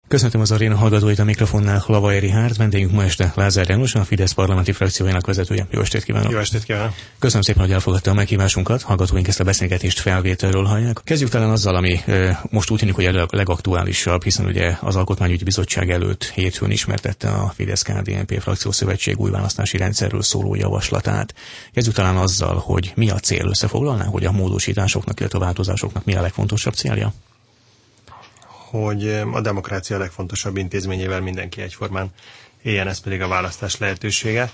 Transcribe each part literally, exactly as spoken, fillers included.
Köszöntöm az aréna hallgatóit, a mikrofonnál Lavai Richárd, vendégünk ma este Lázár János, a Fidesz parlamenti frakciójának vezetője. Jó estét kívánok! Jó estét kívánok! Köszönöm szépen, hogy elfogadta a meghívásunkat. Hallgatóink ezt a beszélgetést felvételről hallják. Kezdjük talán azzal, ami e, most úgy tűnik, hogy a legaktuálisabb, hiszen ugye az Alkotmányügyi Bizottság előtt hétfőn ismertette a Fidesz-ká dé en pé frakciószövetség új választási rendszerről szóló javaslatát. Kezdjük talán azzal, hogy mi a cél, összefoglalná, hogy a módosításoknak, illetve a változásoknak mi a legfontosabb célja? Hogy a demokrácia legfontosabb intézményével mindenki egyformán éljen, ez pedig a választás lehetősége.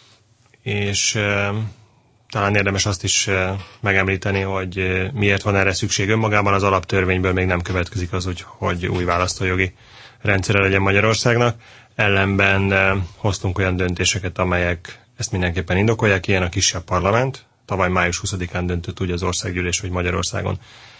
És e, talán érdemes azt is e, megemlíteni, hogy e, miért van erre szükség. Önmagában az alaptörvényből még nem következik az, hogy, hogy új választójogi rendszere legyen Magyarországnak. Ellenben e, hoztunk olyan döntéseket, amelyek ezt mindenképpen indokolják. Ilyen a kisebb parlament. Tavaly május huszadikán döntött úgy az országgyűlés, hogy Magyarországon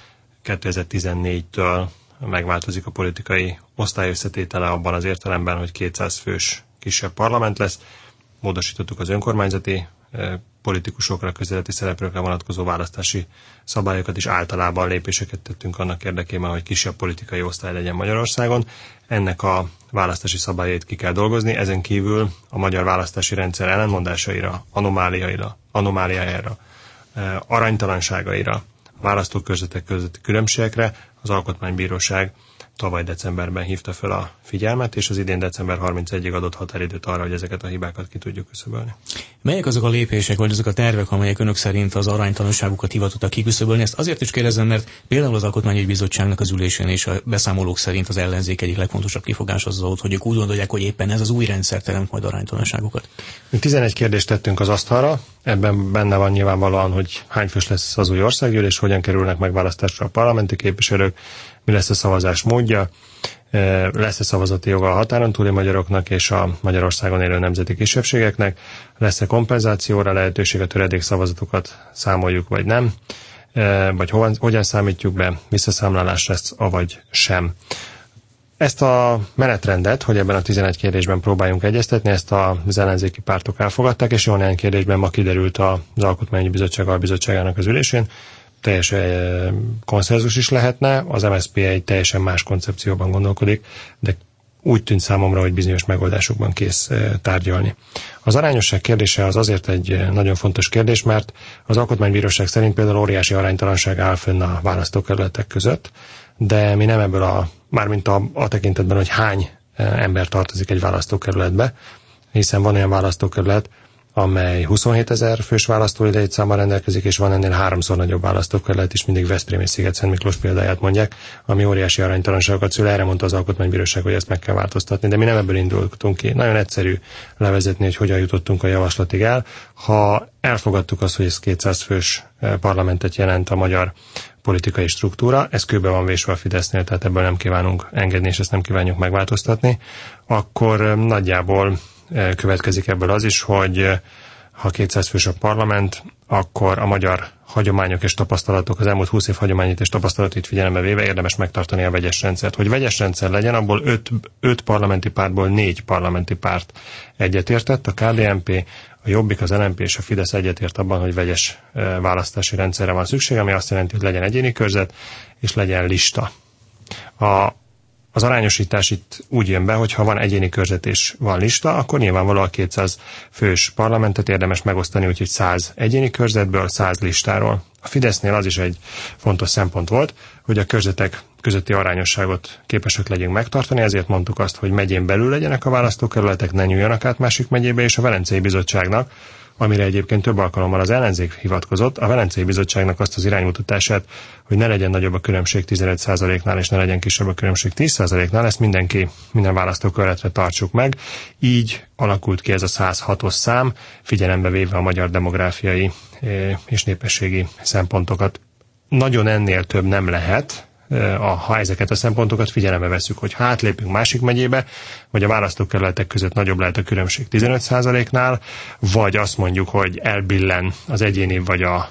kétezer-tizennégytől megváltozik a politikai osztály összetétele abban az értelemben, hogy kétszáz fős kisebb parlament lesz. Módosítottuk az önkormányzati politikusokra, közéleti szereplőkre vonatkozó választási szabályokat, és általában lépéseket tettünk annak érdekében, hogy kisebb politikai osztály legyen Magyarországon. Ennek a választási szabályait ki kell dolgozni, ezen kívül a magyar választási rendszer ellentmondásaira, anomáliaira, anomáliájára, aránytalanságaira, a választókörzetek közötti különbségekre az Alkotmánybíróság tavaly decemberben hívta fel a figyelmet, és az idén december harmincegyedikéig adott határidőt arra, hogy ezeket a hibákat ki tudjuk küszöbölni. Melyek azok a lépések, vagy azok a tervek, amelyek önök szerint az aránytalanságukat hivatottak kiküszöbölni? Ezt azért is kérdezem, mert például az Alkotmányügyi Bizottságnak az ülésén és a beszámolók szerint az ellenzék egyik legfontosabb kifogás az volt, hogy ők úgy gondolják, hogy éppen ez az új rendszer teremt majd aránytalanságokat. tizenegy kérdést tettünk az asztalra, ebben benne van nyilvánvalóan, hogy hány fős lesz az új országgyűlés, hogyan kerülnek megválasztásra a parlamenti képviselők, mi lesz a szavazás módja, lesz-e szavazati joga a határon túli magyaroknak és a Magyarországon élő nemzeti kisebbségeknek, lesz-e kompenzációra lehetőség, a töredék szavazatokat számoljuk vagy nem, vagy hogyan számítjuk be, visszaszámlálás lesz, avagy sem. Ezt a menetrendet, hogy ebben a tizenegy kérdésben próbáljunk egyeztetni, ezt az ellenzéki pártok elfogadták, és jó néhány kérdésben ma kiderült az Alkotmányi Bizottság albizottságának az ülésén, teljes konszenzus is lehetne, az em es zé pé egy teljesen más koncepcióban gondolkodik, de úgy tűnt számomra, hogy bizonyos megoldásokban kész tárgyalni. Az arányosság kérdése az azért egy nagyon fontos kérdés, mert az Alkotmánybíróság szerint például óriási aránytalanság áll fönn a választókerületek között, de mi nem ebből a, mármint a, a tekintetben, hogy hány ember tartozik egy választókerületbe, hiszen van olyan választókerület, amely huszonhétezer fős választói létszámmal rendelkezik, és van ennél háromszor nagyobb választókerület is, mindig Veszprém és Sziget-Szent Miklós példáját mondják, ami óriási aránytalanságokat szül. Erre mondta az Alkotmánybíróság, hogy ezt meg kell változtatni, de mi nem ebből indultunk ki. Nagyon egyszerű levezetni, hogy hogyan jutottunk a javaslatig el. Ha elfogadtuk azt, hogy ez kétszáz fős parlamentet jelent a magyar politikai struktúra, ez kőbe van vésve a Fidesznél, tehát ebből nem kívánunk engedni, és ezt nem kívánjuk megváltoztatni, akkor nagyjából következik ebből az is, hogy ha kétszáz fős a parlament, akkor a magyar hagyományok és tapasztalatok, az elmúlt húsz év hagyományait és tapasztalatait figyelembe véve érdemes megtartani a vegyes rendszert. Hogy vegyes rendszer legyen, abból öt, öt parlamenti pártból négy parlamenti párt egyetértett, a ká dé en pé, a Jobbik, az el en pé és a Fidesz egyetért abban, hogy vegyes választási rendszerre van szükség, ami azt jelenti, hogy legyen egyéni körzet és legyen lista. A Az arányosítás itt úgy jön be, hogy ha van egyéni körzet és van lista, akkor nyilvánvalóan kétszáz fős parlamentet érdemes megosztani, úgyhogy száz egyéni körzetből, száz listáról. A Fidesznél az is egy fontos szempont volt, hogy a körzetek közötti arányosságot képesek legyünk megtartani, ezért mondtuk azt, hogy megyén belül legyenek a választókerületek, ne nyúljanak át másik megyébe, és a Velencei Bizottságnak, amire egyébként több alkalommal az ellenzék hivatkozott, a Velencei Bizottságnak azt az iránymutatását, hogy ne legyen nagyobb a különbség tizenöt százaléknál, és ne legyen kisebb a különbség tíz százaléknál, ezt mindenki, minden választókerületre tartsuk meg. Így alakult ki ez a száz hatos szám, figyelembe véve a magyar demográfiai és népességi szempontokat. Nagyon ennél több nem lehet, ha ezeket a szempontokat figyelembe veszük, hogy ha átlépünk másik megyébe, vagy a választókerületek között nagyobb lehet a különbség tizenöt százaléknál, vagy azt mondjuk, hogy elbillen az egyéni vagy a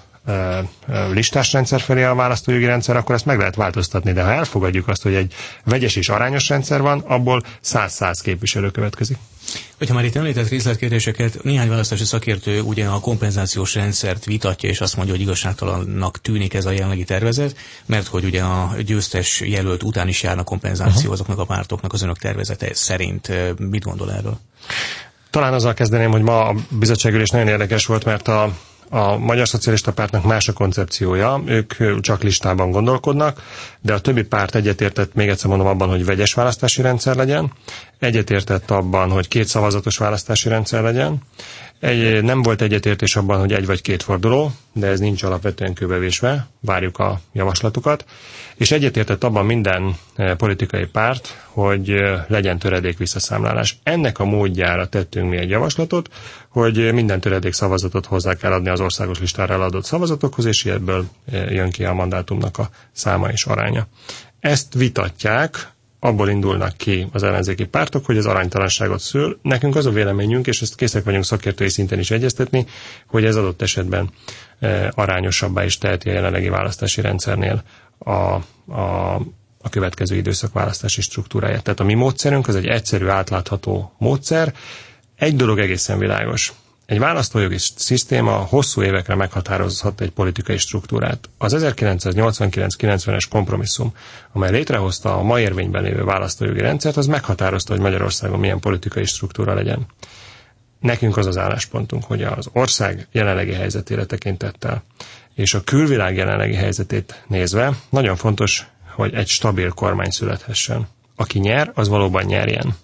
listás rendszer felé a választójogi rendszer, akkor ezt meg lehet változtatni, de ha elfogadjuk azt, hogy egy vegyes és arányos rendszer van, abból száz-száz képviselő következik. Hogyha már itt említett részletkérdéseket, néhány választási szakértő ugye a kompenzációs rendszert vitatja, és azt mondja, hogy igazságtalannak tűnik ez a jelenlegi tervezet, mert hogy ugye a győztes jelölt után is járna kompenzáció uh-huh. azoknak a pártoknak az önök tervezete szerint. Mit gondol erről? Talán azzal kezdeném, hogy ma a bizottságülés nagyon érdekes volt, mert a A Magyar Szocialista Pártnak más a koncepciója, ők csak listában gondolkodnak, de a többi párt egyetértett, még egyszer mondom, abban, hogy vegyes választási rendszer legyen, egyetértett abban, hogy két szavazatos választási rendszer legyen, egy, nem volt egyetértés abban, hogy egy vagy két forduló, de ez nincs alapvetően kőbevésve, várjuk a javaslatukat, és egyetértett abban minden politikai párt, hogy legyen töredék visszaszámlálás. Ennek a módjára tettünk mi egy javaslatot, hogy minden töredék szavazatot hozzá kell adni az országos listára eladott szavazatokhoz, és ebből jön ki a mandátumnak a száma és aránya. Ezt vitatják, abból indulnak ki az ellenzéki pártok, hogy az aránytalanságot szül. Nekünk az a véleményünk, és ezt készek vagyunk szakértői szinten is egyeztetni, hogy ez adott esetben e, arányosabbá is teheti a jelenlegi választási rendszernél a, a, a következő időszak választási struktúráját. Tehát a mi módszerünk az egy egyszerű, átlátható módszer. Egy dolog egészen világos. Egy választójogi szisztéma hosszú évekre meghatározhat egy politikai struktúrát. Az ezerkilencszáznyolcvankilenc kilencvenes kompromisszum, amely létrehozta a ma érvényben lévő választójogi rendszert, az meghatározta, hogy Magyarországon milyen politikai struktúra legyen. Nekünk az az álláspontunk, hogy az ország jelenlegi helyzetére tekintettel és a külvilág jelenlegi helyzetét nézve nagyon fontos, hogy egy stabil kormány születhessen. Aki nyer, az valóban nyerjen.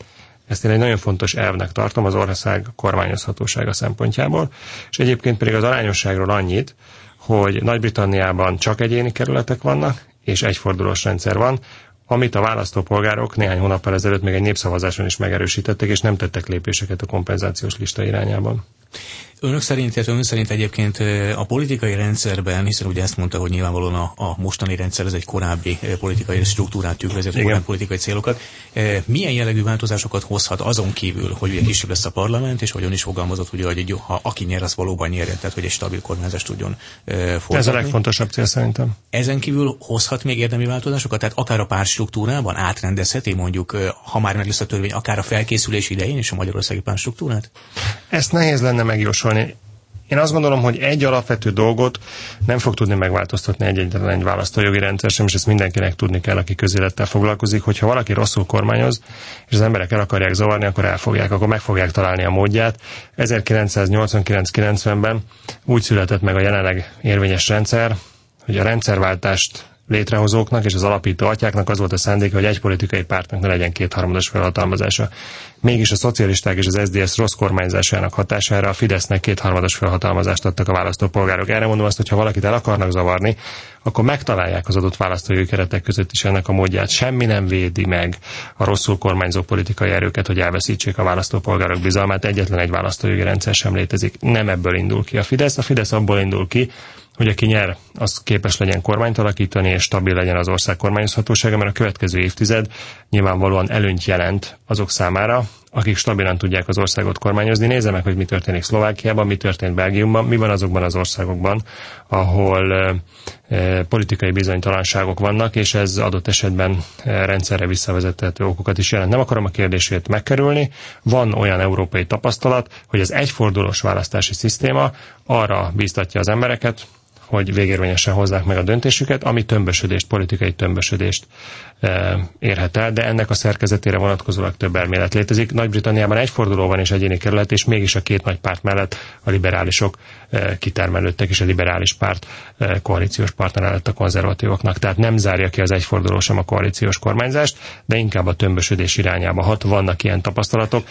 Ezt én egy nagyon fontos elvnek tartom az ország kormányozhatósága szempontjából, és egyébként pedig az arányosságról annyit, hogy Nagy-Britanniában csak egyéni kerületek vannak, és egyfordulós rendszer van, amit a választópolgárok néhány hónappal ezelőtt még egy népszavazáson is megerősítettek, és nem tettek lépéseket a kompenzációs lista irányában. Önök szerint, illetve ön szerint egyébként a politikai rendszerben, hiszen ugye ezt mondta, hogy nyilvánvalóan a, a mostani rendszer ez egy korábbi politikai struktúrát tükrözi, korábbi politikai célokat. Milyen jellegű változásokat hozhat azon kívül, hogy ugye kisebb lesz a parlament, és hogy ön is fogalmazott, ugye, hogy ha aki nyer, az valóban nyerjen, tehát hogy egy stabil kormányzást tudjon folytatni. Ez a legfontosabb cél szerintem. Ezen kívül hozhat még érdemi változásokat, tehát akár a pártstruktúrában átrendezheti mondjuk, ha már meg lesz a törvény, akár a felkészülés idején és a magyarországi pártstruktúrát? Ezt nehéz lenne megjósolni. Én azt gondolom, hogy egy alapvető dolgot nem fog tudni megváltoztatni egy-egyetlen egy választójogi rendszer sem, és ezt mindenkinek tudni kell, aki közélettel foglalkozik, hogyha valaki rosszul kormányoz, és az emberek el akarják zavarni, akkor elfogják, akkor meg fogják találni a módját. ezerkilencszáznyolcvankilenc kilencvenben úgy született meg a jelenleg érvényes rendszer, hogy a rendszerváltást létrehozóknak és az alapító atyáknak az volt a szándéka, hogy egy politikai pártnak ne legyen kétharmados felhatalmazása. Mégis a szocialisták és az es zé dé es rossz kormányzásának hatására a Fidesznek kétharmados felhatalmazást adtak a választópolgárok. Erre mondom azt, hogy ha valakit el akarnak zavarni, akkor megtalálják az adott választójogi keretek között is ennek a módját. Semmi nem védi meg a rosszul kormányzó politikai erőket, hogy elveszítsék a választópolgárok bizalmát. Egyetlen egy választójogi rendszer sem létezik. Nem ebből indul ki a Fidesz. A Fidesz abból indul ki, hogy aki nyer, az képes legyen kormányt alakítani, és stabil legyen az ország kormányozhatósága, mert a következő évtized nyilvánvalóan előnyt jelent azok számára, akik stabilan tudják az országot kormányozni. Nézze meg, hogy mi történik Szlovákiában, mi történt Belgiumban, mi van azokban az országokban, ahol e, e, politikai bizonytalanságok vannak, és ez adott esetben e, rendszerre visszavezethető okokat is jelent. Nem akarom a kérdését megkerülni. Van olyan európai tapasztalat, hogy az egyfordulós választási szisztéma arra bíztatja az embereket, hogy végérvényesen hozzák meg a döntésüket, ami tömbösödést, politikai tömbösödést e, érhet el, de ennek a szerkezetére vonatkozólag több elmélet létezik. Nagy-Britanniában egyforduló van és egyéni kerület, és mégis a két nagy párt mellett a liberálisok e, kitermelődtek, és a liberális párt e, koalíciós partner lett a konzervatívoknak. Tehát nem zárja ki az egyforduló sem a koalíciós kormányzást, de inkább a tömbösödés irányába hat. Vannak ilyen tapasztalatok.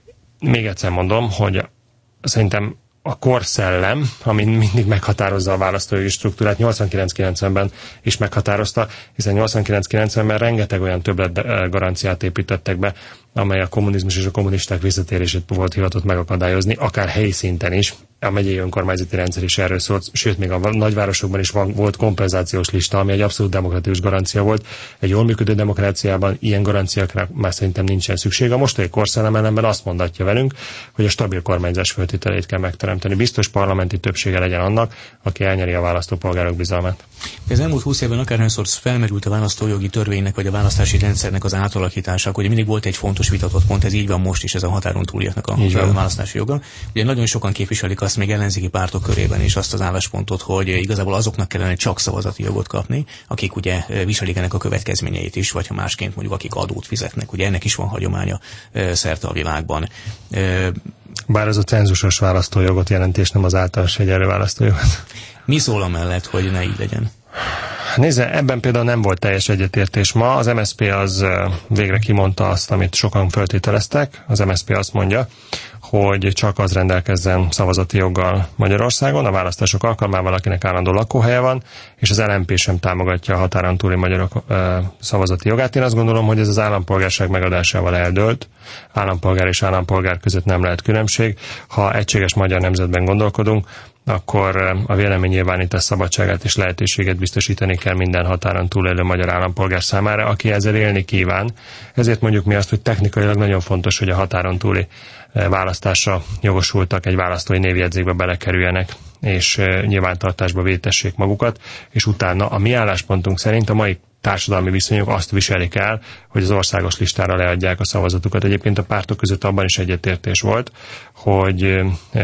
Még egyszer mondom, hogy szerintem a korszellem, ami mindig meghatározza a választójogi struktúrát, nyolcvankilenc kilencvenben is meghatározta, hiszen nyolcvankilenc kilencvenben rengeteg olyan többlet garanciát építettek be, amely a kommunizmus és a kommunisták visszatérését volt hivatott megakadályozni, akár helyi szinten is. A megyei önkormányzati rendszer is erről szólt, sőt, még a nagyvárosokban is van, volt kompenzációs lista, ami egy abszolút demokratikus garancia volt. Egy jól működő demokráciában ilyen garanciákra már szerintem nincsen szükség. A mostani korszellem ellenben azt mondatja velünk, hogy a stabil kormányzás feltételeit kell megteremteni. Biztos parlamenti többsége legyen annak, aki elnyeri a választópolgárok bizalmát. Az elmúlt húsz évben akárhányszor felmerült a választójogi törvénynek vagy a választási rendszernek az átalakítása, hogy mindig volt egy fontos vitatott pont, ez így van most is, ez a határon túliaknak a választási joga. Ugye nagyon sokan képviselik azt még ellenzéki pártok körében is azt az álláspontot, hogy igazából azoknak kellene csak szavazati jogot kapni, akik ugye viselik ennek a következményeit is, vagy ha másként mondjuk akik adót fizetnek. Ugye ennek is van hagyománya szerte a világban. Bár ez a cenzusos választójogot jelenti, és nem az általános egyenlő választójogot. Mi szól amellett, hogy ne így legyen? Nézze, ebben például nem volt teljes egyetértés ma. Az em es zé pé az végre kimondta azt, amit sokan feltételeztek. Az em es zé pé azt mondja, hogy csak az rendelkezzen szavazati joggal Magyarországon, a választások alkalmával, akinek állandó lakóhelye van, és az el em pé sem támogatja a határon túli magyarok ö, szavazati jogát. Én azt gondolom, hogy ez az állampolgárság megadásával eldőlt. Állampolgár és állampolgár között nem lehet különbség. Ha egységes magyar nemzetben gondolkodunk, akkor a véleménynyilvánítás szabadságát és lehetőséget biztosítani kell minden határon túlélő magyar állampolgár számára, aki ezzel élni kíván. Ezért mondjuk mi azt, hogy technikailag nagyon fontos, hogy a határon túli választásra jogosultak egy választói névjegyzékbe belekerüljenek, és nyilvántartásba vétessék magukat, és utána a mi álláspontunk szerint a mai társadalmi viszonyok azt viselik el, hogy az országos listára leadják a szavazatukat. Egyébként a pártok között abban is egyetértés volt, hogy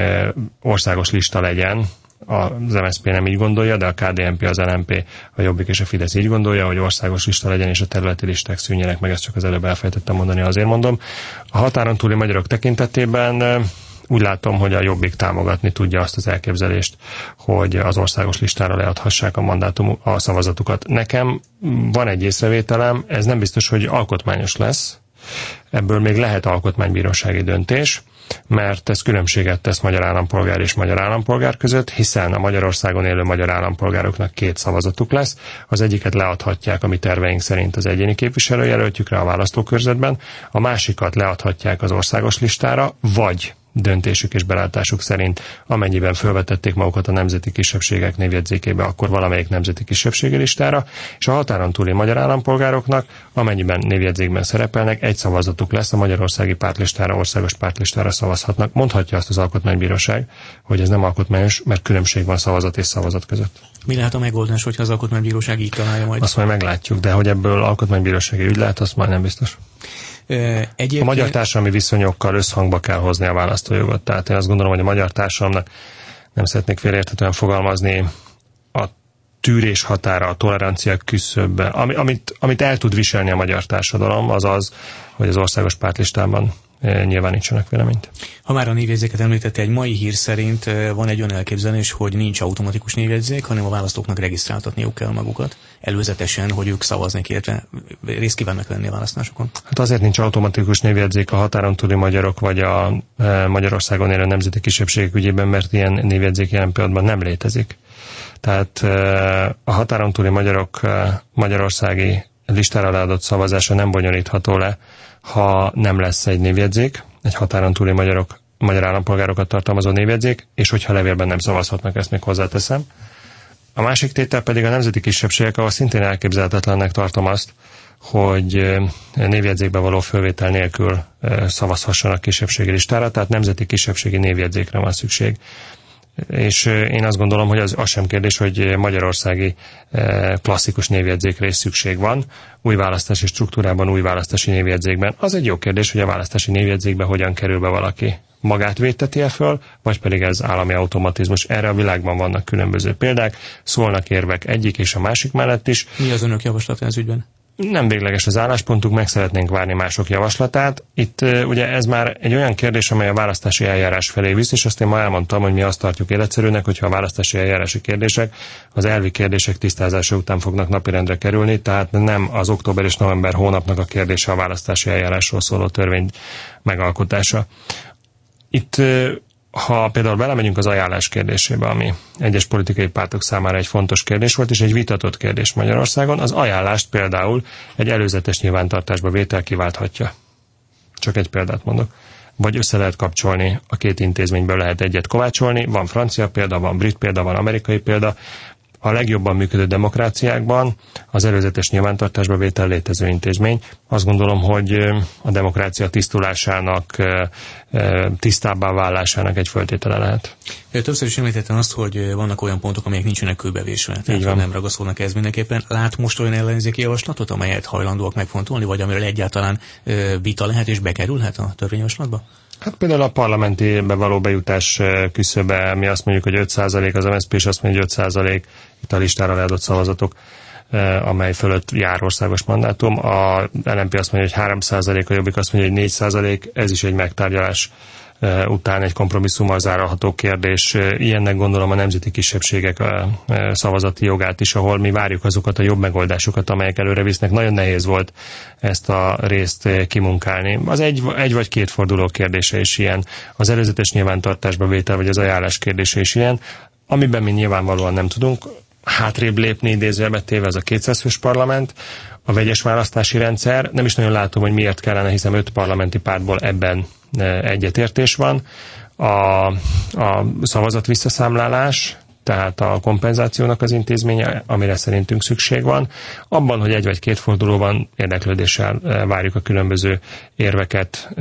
országos lista legyen. Az em es zé pé nem így gondolja, de a ká dé en pé, az el em pé, a Jobbik és a Fidesz így gondolja, hogy országos lista legyen, és a területi listák szűnjenek meg, ezt csak az előbb elfelejtettem mondani, azért mondom. A határon túli magyarok tekintetében úgy látom, hogy a Jobbik támogatni tudja azt az elképzelést, hogy az országos listára leadhassák a mandátum, a szavazatukat. Nekem van egy észrevételem, ez nem biztos, hogy alkotmányos lesz, ebből még lehet alkotmánybírósági döntés, mert ez különbséget tesz magyar állampolgár és magyar állampolgár között, hiszen a Magyarországon élő magyar állampolgároknak két szavazatuk lesz. Az egyiket leadhatják a mi terveink szerint az egyéni képviselőjelöltjükre a választókörzetben, a másikat leadhatják az országos listára, vagy döntésük és belátásuk szerint, amennyiben felvetették magukat a nemzeti kisebbségek névjegyzékébe, akkor valamelyik nemzeti kisebbségi listára, és a határon túli magyar állampolgároknak, amennyiben névjegyzékben szerepelnek, egy szavazatuk lesz, a magyarországi pártlistára, országos pártlistára szavazhatnak. Mondhatja azt az alkotmánybíróság, hogy ez nem alkotmányos, mert különbség van szavazat és szavazat között. Mi lehet a megoldás, hogyha az alkotmánybíróság így találja majd? Azt majd meglátjuk, de hogy ebből alkotmánybírósági ügy lehet, azt majd nem biztos. Egyébként... A magyar társadalmi viszonyokkal összhangba kell hozni a választójogot. Tehát én azt gondolom, hogy a magyar társadalomnak, nem szeretnék félreérthetően fogalmazni, a tűrés határa, a tolerancia küszöbbe, ami, amit, amit el tud viselni a magyar társadalom, az az, hogy az országos pártlistában nyilvánítsanak véleményt. Ha már a névjegyzéket említette, egy mai hír szerint van egy olyan elképzelés, hogy nincs automatikus névjegyzék, hanem a választóknak regisztráltatniuk kell magukat előzetesen, hogy ők szavaznak, illetve részt kívánnak venni a választásokon. Hát azért nincs automatikus névjegyzék a határon túli magyarok vagy a Magyarországon élő nemzeti kisebbségek ügyében, mert ilyen névjegyzék jelen pillanatban nem létezik. Tehát a határon túli magyarok magyarországi listára leadott szavazása nem bonyolítható le, ha nem lesz egy névjegyzék, egy határon túli magyarok, magyar állampolgárokat tartalmazó névjegyzék, és hogyha levélben nem szavazhatnak, ezt még hozzáteszem. A másik tétel pedig a nemzeti kisebbségek, ahol szintén elképzelhetetlennek tartom azt, hogy névjegyzékbe való fölvétel nélkül szavazhassanak kisebbségi listára, tehát nemzeti kisebbségi névjegyzékre van szükség. És én azt gondolom, hogy az, az sem kérdés, hogy magyarországi klasszikus névjegyzékre is szükség van, új választási struktúrában, új választási névjegyzékben. Az egy jó kérdés, hogy a választási névjegyzékbe hogyan kerül be valaki. Magát védteti-e föl, vagy pedig ez állami automatizmus. Erre a világban vannak különböző példák, szólnak érvek egyik és a másik mellett is. Mi az önök javaslata ez ügyben? Nem végleges az álláspontunk, meg szeretnénk várni mások javaslatát. Itt ugye ez már egy olyan kérdés, amely a választási eljárás felé visz, és azt én ma elmondtam, hogy mi azt tartjuk életszerűnek, hogyha a választási eljárási kérdések az elvi kérdések tisztázása után fognak napirendre kerülni, tehát nem az október és november hónapnak a kérdése a választási eljárásról szóló törvény megalkotása. Itt ha például belemegyünk az ajánlás kérdésébe, ami egyes politikai pártok számára egy fontos kérdés volt, és egy vitatott kérdés Magyarországon, az ajánlást például egy előzetes nyilvántartásba vétel kiválthatja. Csak egy példát mondok. Vagy össze lehet kapcsolni, a két intézményből lehet egyet kovácsolni, van francia példa, van brit példa, van amerikai példa. a legjobban működő demokráciákban az előzetes nyilvántartásba vétel létező intézmény. Azt gondolom, hogy a demokrácia tisztulásának, tisztábbá válásának egy föltétele lehet. Többször is említettem azt, hogy vannak olyan pontok, amelyek nincsenek kőbevésve, tehát nem ragaszolnak ez mindenképpen. Lát most olyan ellenzéki javaslatot, amelyet hajlandóak megfontolni, vagy amiről egyáltalán vita lehet és bekerülhet a törvényjavaslatba? Hát például a parlamentibe való bejutás küszöbe, mi azt mondjuk, hogy öt százalék, az em es zé pé is azt mondja, hogy öt százalék itt a listára leadott szavazatok, amely fölött jár országos mandátum. A el em pé azt mondja, hogy három százalék, a Jobbik azt mondja, hogy négy százalék, ez is egy megtárgyalás után egy kompromisszummal zárható kérdés. Ilyennek gondolom a nemzeti kisebbségek szavazati jogát is, ahol mi várjuk azokat a jobb megoldásokat, amelyek előre visznek. Nagyon nehéz volt ezt a részt kimunkálni. Az egy, egy vagy két forduló kérdése is ilyen, az előzetes nyilvántartásba vétel vagy az ajánlás kérdése is ilyen, amiben mi nyilvánvalóan nem tudunk hátrébb lépni, idézőjelbe téve ez a kétszáz fős parlament, a vegyes választási rendszer. Nem is nagyon látom, hogy miért kellene, hiszen öt parlamenti pártból ebben egyetértés van. A, a szavazat visszaszámlálás, tehát a kompenzációnak az intézménye, amire szerintünk szükség van. Abban, hogy egy vagy két fordulóban érdeklődéssel várjuk a különböző érveket,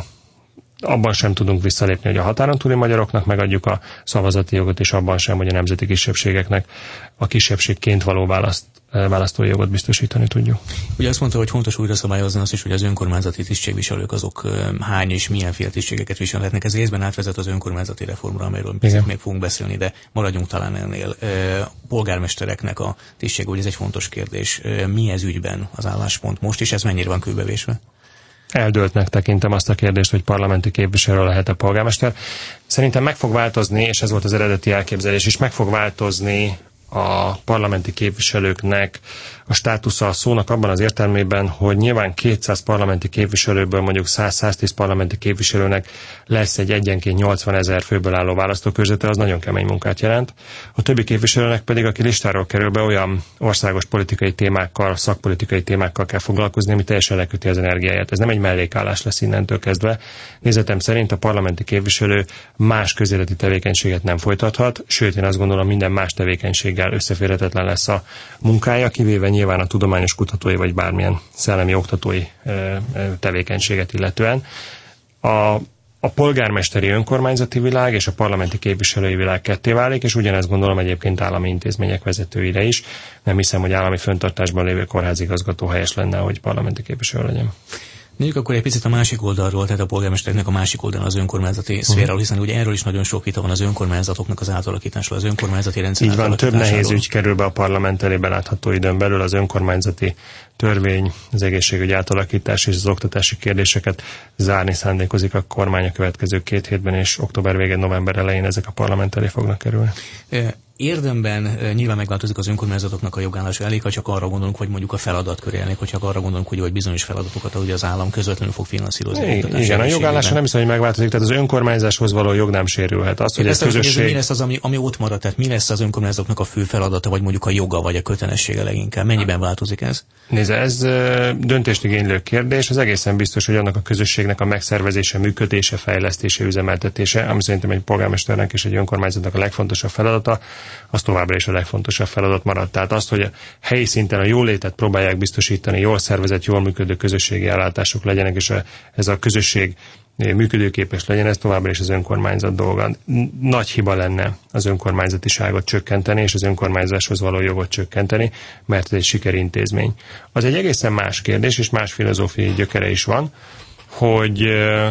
abban sem tudunk visszalépni, hogy a határon túli magyaroknak megadjuk a szavazati jogot, és abban sem, hogy a nemzeti kisebbségeknek a kisebbségként való választ, választói jogot biztosítani tudjuk. Ugye azt mondta, hogy fontos újra szabályozni azt is, hogy az önkormányzati tisztségviselők azok hány és milyenféle tisztségeket viselhetnek. Ez részben átvezet az önkormányzati reformra, amelyről picit még fogunk beszélni, de maradjunk talán ennél. A polgármestereknek a tisztség, hogy ez egy fontos kérdés. Mi ez ügyben az álláspont most, és ez mennyire van kőbevésve? Eldőltnek tekintem azt a kérdést, hogy parlamenti képviselő lehet-e polgármester. Szerintem meg fog változni, és ez volt az eredeti elképzelés is, meg fog változni a parlamenti képviselőknek a státusza a szónak abban az értelmében, hogy nyilván kétszáz parlamenti képviselőből mondjuk száz-száztíz parlamenti képviselőnek lesz egy egyenként nyolcvanezer főből álló választókörzete, az nagyon kemény munkát jelent. A többi képviselőnek pedig, aki listáról kerül be, olyan országos politikai témákkal, szakpolitikai témákkal kell foglalkozni, ami teljesen leköti az energiáját. Ez nem egy mellékállás lesz innentől kezdve. Nézetem szerint a parlamenti képviselő más közéleti tevékenységet nem folytathat, sőt, én azt gondolom, minden más tevékenységgel összeférhetetlen lesz a munkája, kivéve nyilván a tudományos kutatói vagy bármilyen szellemi oktatói tevékenységet illetően. A, a polgármesteri önkormányzati világ és a parlamenti képviselői világ ketté válik, és ugyanezt gondolom egyébként állami intézmények vezetőire is. Nem hiszem, hogy állami fenntartásban lévő kórházigazgató helyes lenne, hogy parlamenti képviselő legyen. Nézzük akkor egy picit a másik oldalról, tehát a polgármesternek a másik oldalon az önkormányzati uh-huh. szféráról, hiszen ugye erről is nagyon sok vita van az önkormányzatoknak az átalakításról, az önkormányzati rendszer Így van, több nehéz ügy kerül be a parlament elé belátható időn belül, az önkormányzati törvény, az egészségügyi átalakítás és az oktatási kérdéseket zárni szándékozik a kormány a következő két hétben, és október végén, november elején ezek a parlament elé fognak kerülni. E- Érdemben nyilván megváltozik az önkormányzatoknak a jogállása, elég, ha csak arra gondolunk, hogy mondjuk a feladatköré, elég, hogy csak arra gondolunk, hogy, hogy bizonyos feladatokat, ahogy az állam közvetlenül fog finanszírozni. Igen, igen, a jogállása nem hiszem, hogy megváltozik, tehát az önkormányzáshoz való jog nem sérülhet. Az, hogy ez közösség... Mi lesz az, ami, ami ott marad, tehát mi lesz az önkormányzatoknak a fő feladata, vagy mondjuk a joga, vagy a kötelessége leginkább? Mennyiben változik ez? Nézze, ez döntést igénylő kérdés. Az egészen biztos, hogy annak a közösségnek a megszervezése, működése, fejlesztése, üzemeltetése, ami szerintem egy polgármesternek és egy önkormányzatnak a legfontosabb feladata, az továbbra is a legfontosabb feladat maradt. Tehát azt, hogy a helyi szinten a jólétet próbálják biztosítani, jól szervezett, jól működő közösségi ellátások legyenek, és a, ez a közösség működőképes legyen, ez továbbra is az önkormányzat dolga. Nagy hiba lenne az önkormányzatiságot csökkenteni, és az önkormányzáshoz való jogot csökkenteni, mert ez egy sikerintézmény. Az egy egészen más kérdés, és más filozófiai gyökere is van, hogy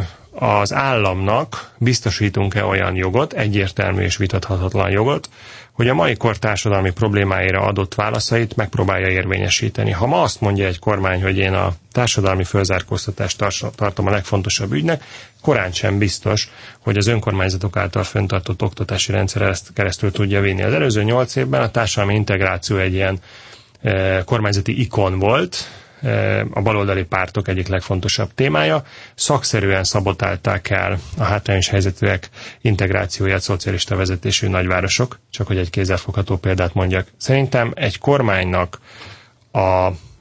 az államnak biztosítunk-e olyan jogot, egyértelmű és vitathatatlan jogot, hogy a mai kor társadalmi problémáira adott válaszait megpróbálja érvényesíteni. Ha ma azt mondja egy kormány, hogy én a társadalmi fölzárkóztatást tartom a legfontosabb ügynek, korán sem biztos, hogy az önkormányzatok által fenntartott oktatási rendszer ezt keresztül tudja vinni. Az előző nyolc évben a társadalmi integráció egy ilyen e, kormányzati ikon volt, a baloldali pártok egyik legfontosabb témája. Szakszerűen szabotálták el a hátrányos helyzetűek integrációját szocialista vezetésű nagyvárosok, csak hogy egy kézzelfogható példát mondjak. Szerintem egy kormánynak a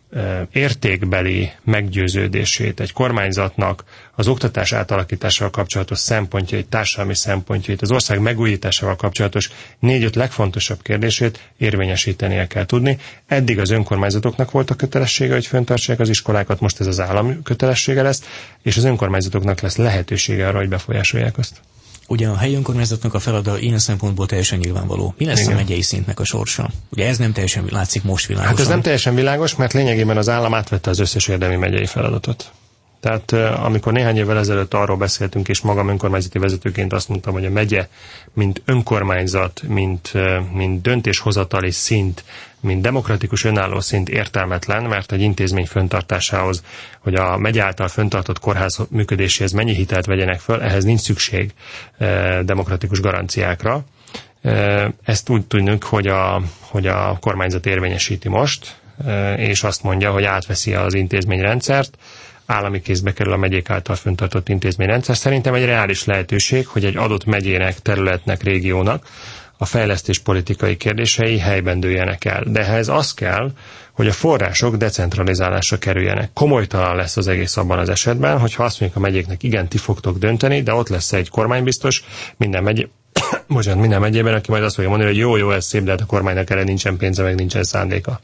értékbeli meggyőződését, egy kormányzatnak az oktatás átalakításával kapcsolatos szempontjait, társadalmi szempontjait, az ország megújításával kapcsolatos négy-öt legfontosabb kérdését érvényesítenie kell tudni. Eddig az önkormányzatoknak volt a kötelessége, hogy fenntartsák az iskolákat, most ez az állam kötelessége lesz, és az önkormányzatoknak lesz lehetősége arra, hogy befolyásolják azt. Ugye a helyi önkormányzatnak a feladata ilyen szempontból teljesen nyilvánvaló. Mi lesz Igen. a megyei szintnek a sorsa? Ugye ez nem teljesen látszik most világosan. Hát ez nem teljesen világos, mert lényegében az állam átvette az összes érdemi megyei feladatot. Tehát amikor néhány évvel ezelőtt arról beszéltünk, és magam önkormányzati vezetőként azt mondtam, hogy a megye, mint önkormányzat, mint, mint döntéshozatali szint, mint demokratikus önálló szint értelmetlen, mert egy intézmény fenntartásához, hogy a megye által fenntartott kórház működéséhez mennyi hitelt vegyenek föl, ehhez nincs szükség demokratikus garanciákra. Ezt úgy tudjuk, hogy a, hogy a kormányzat érvényesíti most, és azt mondja, hogy átveszi az intézményrendszert, állami kézbe kerül a megyék által fenntartott intézményrendszer. Szerintem egy reális lehetőség, hogy egy adott megyének, területnek, régiónak a fejlesztés politikai kérdései helyben dőljenek el. De ehhez az kell, hogy a források decentralizálásra kerüljenek. Komolytalan lesz az egész abban az esetben, hogyha azt mondjuk a megyéknek, igen, ti fogtok dönteni, de ott lesz egy kormánybiztos minden megyé, bocsánat, minden megyében, aki majd azt fogja mondani, hogy jó, jó, ez szép, de hát a kormánynak erre nincsen pénze, meg nincsen szándéka.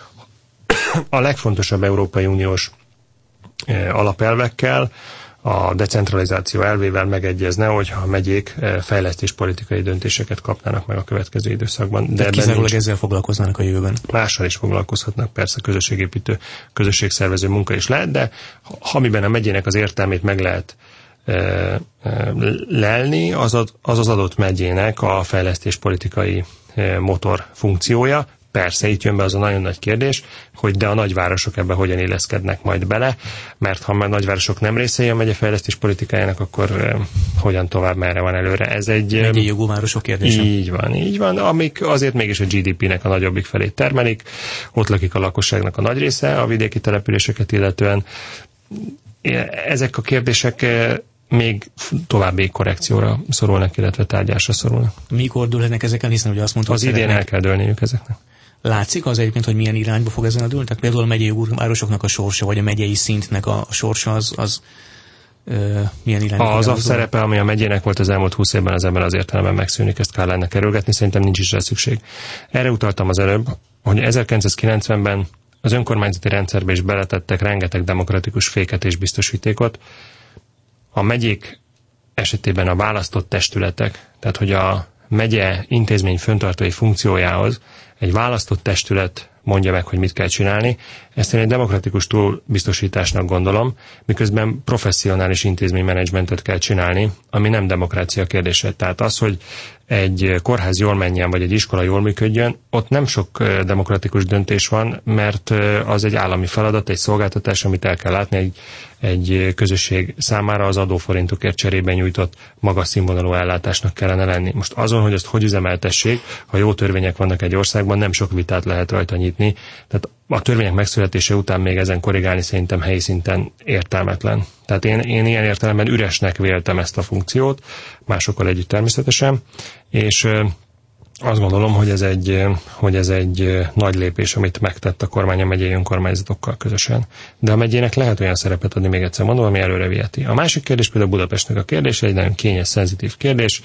A legfontosabb Európai Uniós alapelvekkel, a decentralizáció elvével megegyezne, hogyha a megyék fejlesztéspolitikai döntéseket kapnának meg a következő időszakban. De kizárólag nincs... ezzel foglalkoznának a jövőben. Mással is foglalkozhatnak, persze közösségépítő, közösségszervező munka is lehet, de amiben a megyének az értelmét meg lehet e, e, lelni, az, az az adott megyének a fejlesztéspolitikai e, motor funkciója. Persze, itt jön be az a nagyon nagy kérdés, hogy de a nagyvárosok ebben hogyan illeszkednek majd bele, mert ha már nagyvárosok nem részei a megyefejlesztés politikájának, akkor uh, hogyan tovább, merre van előre. Ez egy... Megyei jogú városok kérdése. Így van, így van, amik azért mégis a gé dé pé-nek a nagyobbik felét termelik, ott lakik a lakosságnak a nagy része, a vidéki településeket illetően. Ezek a kérdések még további korrekcióra szorulnak, illetve tárgyásra szorulnak. Mikor dőlhetnek ezeken, hiszen ugye azt mondta, az idén el kell dőlniük ezeknek. Látszik az egyébként, hogy milyen irányba fog ezen a dőlni? Tehát például a megyei városoknak a sorsa, vagy a megyei szintnek a sorsa, az, az ö, milyen irányba Az a szerepe, ami a megyének volt az elmúlt húsz évben, az ebben az értelemben megszűnik, ezt kell lenne kerülgetni, szerintem nincs is rá szükség. Erre utaltam az előbb, hogy ezerkilencszázkilencvenben az önkormányzati rendszerbe is beletettek rengeteg demokratikus féket és biztosítékot. A megyék esetében a választott testületek, tehát hogy a megye intézmény fenntartói funkciójához egy választott testület mondja meg, hogy mit kell csinálni. Ezt én egy demokratikus túlbiztosításnak gondolom, miközben professzionális intézménymenedzsmentet kell csinálni, ami nem demokrácia kérdése. Tehát az, hogy egy kórház jól menjen, vagy egy iskola jól működjön, ott nem sok demokratikus döntés van, mert az egy állami feladat, egy szolgáltatás, amit el kell látni egy, egy közösség számára az adóforintokért cserében nyújtott magas színvonalú ellátásnak kellene lenni. Most azon, hogy azt hogy üzemeltessék, ha jó törvények vannak egy országban, nem sok vitát lehet rajta nyitni. Tehát a törvények megszületése után még ezen korrigálni szerintem helyi szinten értelmetlen. Tehát én, én ilyen értelemben üresnek véltem ezt a funkciót, másokkal együtt természetesen, és azt gondolom, hogy ez egy, hogy ez egy nagy lépés, amit megtett a kormány a megyei önkormányzatokkal közösen. De a megyének lehet olyan szerepet adni, még egyszer mondom, ami előre viheti. A másik kérdés például Budapestnek a kérdés, egy nagyon kényes, szenzitív kérdés,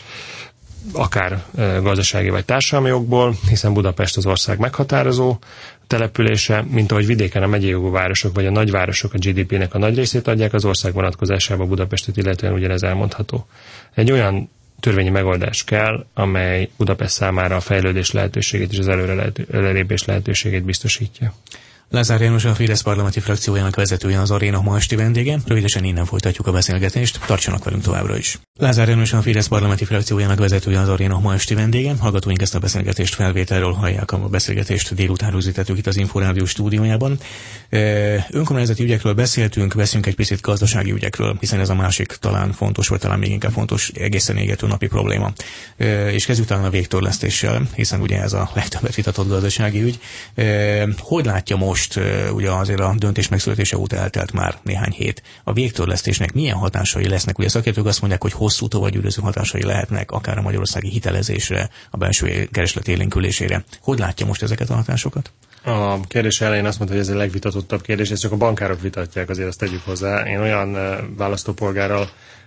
akár gazdasági vagy társadalmi jogból, hiszen Budapest az ország meghatározó települése, mint ahogy vidéken a megyei jogú városok vagy a nagyvárosok a gé dé pé-nek a nagy részét adják, az ország vonatkozásában Budapestet illetően ugyanez elmondható. Egy olyan törvényi megoldás kell, amely Budapest számára a fejlődés lehetőségét és az előrelépés lehetőségét biztosítja. Lázár János, a Fidesz parlamenti frakciójának vezetője, az Aréna ma esti vendége. Rövidesen innen folytatjuk a beszélgetést, tartsanak velünk továbbra is. Lázár János, a Fidesz parlamenti frakciójának vezetője, az Aréna ma esti vendége. Hallgatóink ezt a beszélgetést felvételről hallják, a beszélgetést délután rögzítettük itt az Inforádió stúdiójában. Önkormányzati ügyekről beszéltünk, beszélünk egy picit gazdasági ügyekről, hiszen ez a másik talán fontos, vagy talán még inkább fontos, egészen égető napi probléma. És kezdjük talán a végtorlesztéssel, hiszen ugye ez a legtöbbet vitatott gazdasági ügy. Hogy látja most, ugye azért a döntés megszületése óta eltelt már néhány hét. A végtörlesztésnek milyen hatásai lesznek? Ugye a szakértők azt mondják, hogy hosszú tovagyűröző hatásai lehetnek, akár a magyarországi hitelezésre, a belső kereslet élénkülésére. Hogy látja most ezeket a hatásokat? A kérdés elején azt mondta, hogy ez a legvitatottabb kérdés, ezt csak a bankárok vitatják, azért azt tegyük hozzá. Én olyan választópolgárral,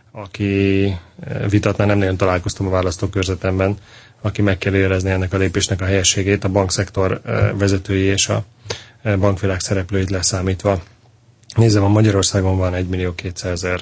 aki vitatná, nem nagyon találkoztam a választókörzetemben, aki megkérdőjelezné ennek a lépésnek a helyességét, a bankszektor vezetői és a bankvilág szereplőit leszámítva. Nézze, van Magyarországon van egymillió kétszázezer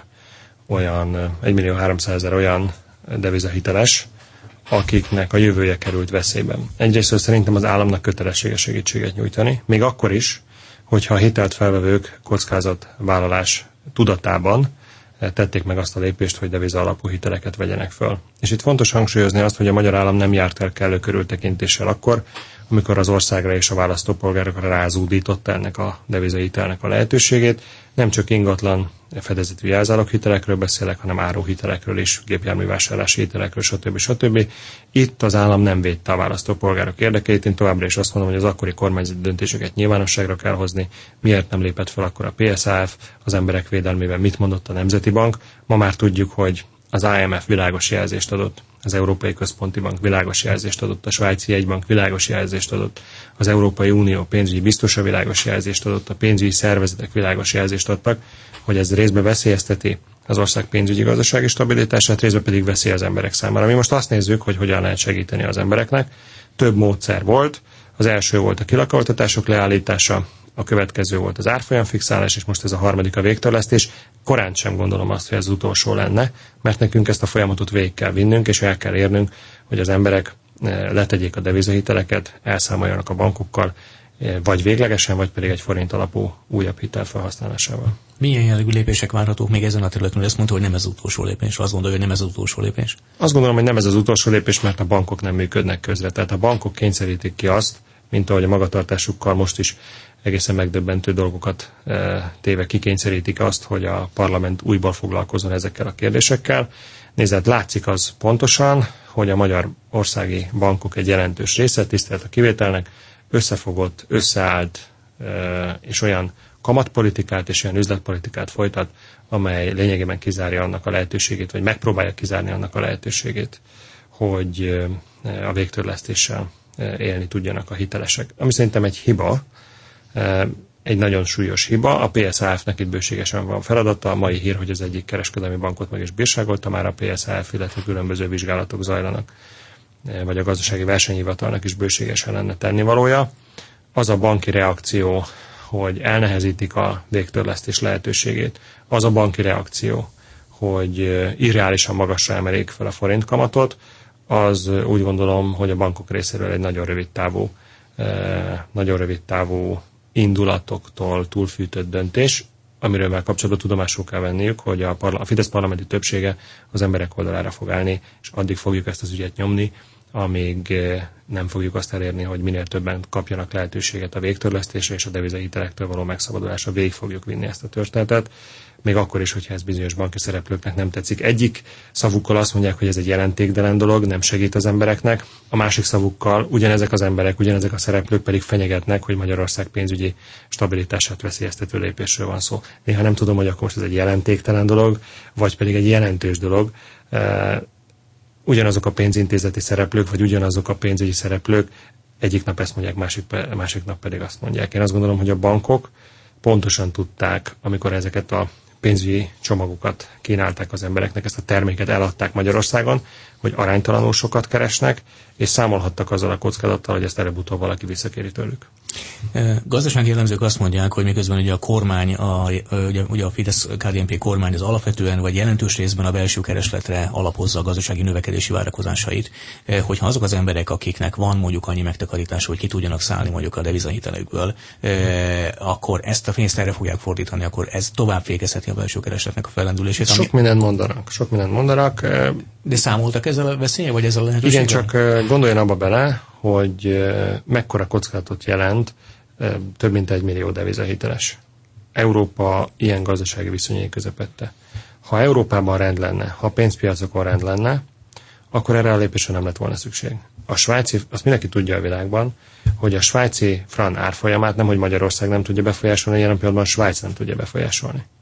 olyan, egymillió háromszázezer olyan devizahiteles, akiknek a jövője került veszélyben. Egyrészt szerintem az államnak kötelessége segítséget nyújtani, még akkor is, hogyha a hitelt felvevők kockázatvállalás tudatában tették meg azt a lépést, hogy deviza alapú hiteleket vegyenek föl. És itt fontos hangsúlyozni azt, hogy a magyar állam nem járt el kellő körültekintéssel akkor, amikor az országra és a választópolgárokra rázúdította ennek a devizahitelnek a lehetőségét. Nem csak ingatlan fedezetű jelzáloghitelekről beszélek, hanem áruhitelekről is, gépjárművásárlási hitelekről, stb. stb. Itt az állam nem védte a választópolgárok érdekeit. Én továbbra is azt mondom, hogy az akkori kormányzati döntéseket nyilvánosságra kell hozni. Miért nem lépett fel akkor a pé es á ef az emberek védelmében, mit mondott a Nemzeti Bank? Ma már tudjuk, hogy az i em ef világos jelzést adott, az Európai Központi Bank világos jelzést adott, a Svájci Jegybank világos jelzést adott, az Európai Unió pénzügyi biztosa világos jelzést adott, a pénzügyi szervezetek világos jelzést adtak, hogy ez részben veszélyezteti az ország pénzügyi gazdasági stabilitását, részben pedig veszély az emberek számára. Mi most azt nézzük, hogy hogyan lehet segíteni az embereknek. Több módszer volt. Az első volt a kilakoltatások leállítása, a következő volt az árfolyamfixálás, és most ez a harmadik a végtörlesztés. Korán sem gondolom azt, hogy ez az utolsó lenne, mert nekünk ezt a folyamatot végig kell vinnünk, és el kell érnünk, hogy az emberek letegyék a devizahiteleket, elszámoljanak a bankokkal, vagy véglegesen, vagy pedig egy forint alapú újabb hitel felhasználásával. Milyen jellegű lépések várhatók még ezen a területen? Ezt mondta, hogy nem ez az utolsó lépés. Azt gondolja, hogy nem ez az utolsó lépés? Azt gondolom, hogy nem ez az utolsó lépés, mert a bankok nem működnek közre. Tehát a bankok kényszerítik ki azt, mint ahogy a magatartásukkal most is egészen megdöbbentő dolgokat e, téve kikényszerítik azt, hogy a parlament újból foglalkozzon ezekkel a kérdésekkel. Nézd, látszik az pontosan, hogy a magyar országi bankok egy jelentős része, tisztelt a kivételnek, összefogott, összeállt e, és olyan kamatpolitikát és olyan üzletpolitikát folytat, amely lényegében kizárja annak a lehetőségét, vagy megpróbálja kizárni annak a lehetőségét, hogy e, a végtörlesztéssel élni tudjanak a hitelesek. Ami szerintem egy hiba, egy nagyon súlyos hiba. A pé es á ef-nek itt bőségesen van feladata. A mai hír, hogy az egyik kereskedelmi bankot meg is bírságolta már a pé es á ef, illetve különböző vizsgálatok zajlanak, vagy a gazdasági versenyhivatalnak is bőségesen lenne tennivalója. Az a banki reakció, hogy elnehezítik a végtörlesztés lehetőségét, az a banki reakció, hogy irreálisan magasra emelik fel a forint kamatot, az úgy gondolom, hogy a bankok részéről egy nagyon rövid távú, nagyon rövid távú indulatoktól túlfűtött döntés, amiről már kapcsolatban tudomásul kell venniük, hogy a, parla- a Fidesz parlamenti többsége az emberek oldalára fog állni, és addig fogjuk ezt az ügyet nyomni, amíg nem fogjuk azt elérni, hogy minél többen kapjanak lehetőséget a végtörlesztésre és a devizahitelektől való megszabadulásra. Végig fogjuk vinni ezt a történetet, még akkor is, hogyha ez bizonyos banki szereplőknek nem tetszik. Egyik szavukkal azt mondják, hogy ez egy jelentéktelen dolog, nem segít az embereknek, a másik szavukkal ugyanezek az emberek, ugyanezek a szereplők pedig fenyegetnek, hogy Magyarország pénzügyi stabilitását veszélyeztető lépésről van szó. Néha nem tudom, hogy akkor most ez egy jelentéktelen dolog, vagy pedig egy jelentős dolog. Ugyanazok a pénzintézeti szereplők, vagy ugyanazok a pénzügyi szereplők egyik nap ezt mondják, másik, másik nap pedig azt mondják. Én azt gondolom, hogy a bankok pontosan tudták, amikor ezeket a pénzügyi csomagokat kínálták az embereknek, ezt a terméket eladták Magyarországon, hogy aránytalanul sokat keresnek, és számolhattak azzal a kockázattal, hogy ezt előbb-utóbb valaki visszakéri tőlük. Gazdasági elemzők azt mondják, hogy miközben ugye a kormány, a, ugye, ugye a Fidesz-ká dé en pé kormány az alapvetően vagy jelentős részben a belső keresletre alapozza a gazdasági növekedési várakozásait, hogyha azok az emberek, akiknek van mondjuk annyi megtakarítása, hogy ki tudjanak szállni mondjuk a devizahitelekből, akkor ezt a pénzt erre fogják fordítani, akkor ez tovább fékezheti a belső keresletnek a fellendülését. Sok ami... mindent mondanak, sok mindent mondanak. De számoltak ezzel a veszélye, vagy ezzel a lehetőséggel? Igen, csak gondoljon abba bele, hogy mekkora kockázatot jelent több mint egy millió devizahiteles. Európa ilyen gazdasági viszonyai közepette. Ha Európában rend lenne, ha a pénzpiacokon rend lenne, akkor erre a lépésre nem lett volna szükség. A svájci, azt mindenki tudja a világban, hogy a svájci frank árfolyamát nem, hogy Magyarország nem tudja befolyásolni, jelen pillanatban Svájc nem tudja befolyásolni.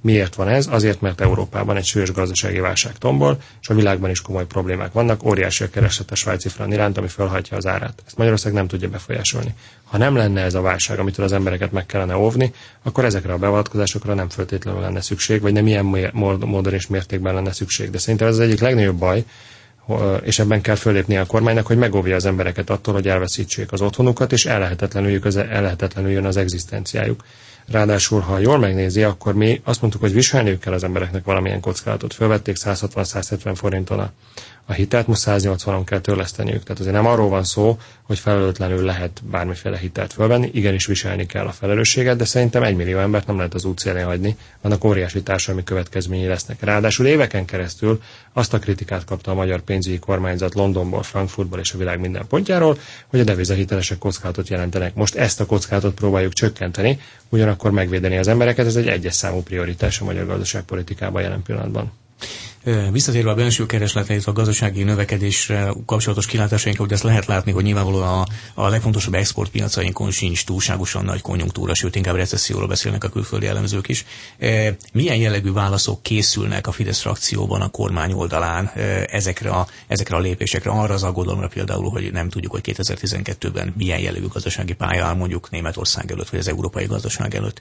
Miért van ez? Azért, mert Európában egy súlyos gazdasági válság tombol, és a világban is komoly problémák vannak, óriási a kereslet a svájci frank iránt, ami felhajtja az árát. Ezt Magyarország nem tudja befolyásolni. Ha nem lenne ez a válság, amitől az embereket meg kellene óvni, akkor ezekre a beavatkozásokra nem feltétlenül lenne szükség, vagy nem ilyen módon és mértékben lenne szükség. De szerintem ez az egyik legnagyobb baj, és ebben kell fölépnie a kormánynak, hogy megóvja az embereket attól, hogy elveszítsék az otthonukat, és ellehetetlenüljön az egzisztenciájuk. Ráadásul, ha jól megnézi, akkor mi azt mondtuk, hogy viselniük kell az embereknek valamilyen kockázatot. Fölvették száz hatvan száz hetven forinton a, a hitelt, most száz nyolcvanon kell törleszteniük. Tehát azért nem arról van szó, hogy felelőtlenül lehet bármiféle hitelt fölvenni, igenis viselni kell a felelősséget, de szerintem egy millió embert nem lehet az út szélén hagyni, annak óriási társadalmi következményei lesznek. Ráadásul éveken keresztül azt a kritikát kapta a magyar pénzügyi kormányzat Londonból, Frankfurtból és a világ minden pontjáról, hogy a devizahitelesek kockázatot jelentenek. Most ezt a kockázatot próbáljuk csökkenteni, ugyanakkor megvédeni az embereket, ez egy egyes számú prioritás a magyar gazdaságpolitikában jelen pillanatban. Visszatérve a belső keresletre, a gazdasági növekedésre kapcsolatos kilátásainkra, hogy ezt lehet látni, hogy nyilvánvalóan a, a legfontosabb exportpiacainkon sincs túlságosan nagy konjunktúra, sőt inkább recesszióról beszélnek a külföldi elemzők is. Milyen jellegű válaszok készülnek a Fidesz frakcióban a kormány oldalán ezekre a, ezekre a lépésekre, arra az aggodalomra például, hogy nem tudjuk, hogy kétezer-tizenkettőben milyen jellegű gazdasági pálya áll mondjuk Németország előtt, vagy az európai gazdaság előtt.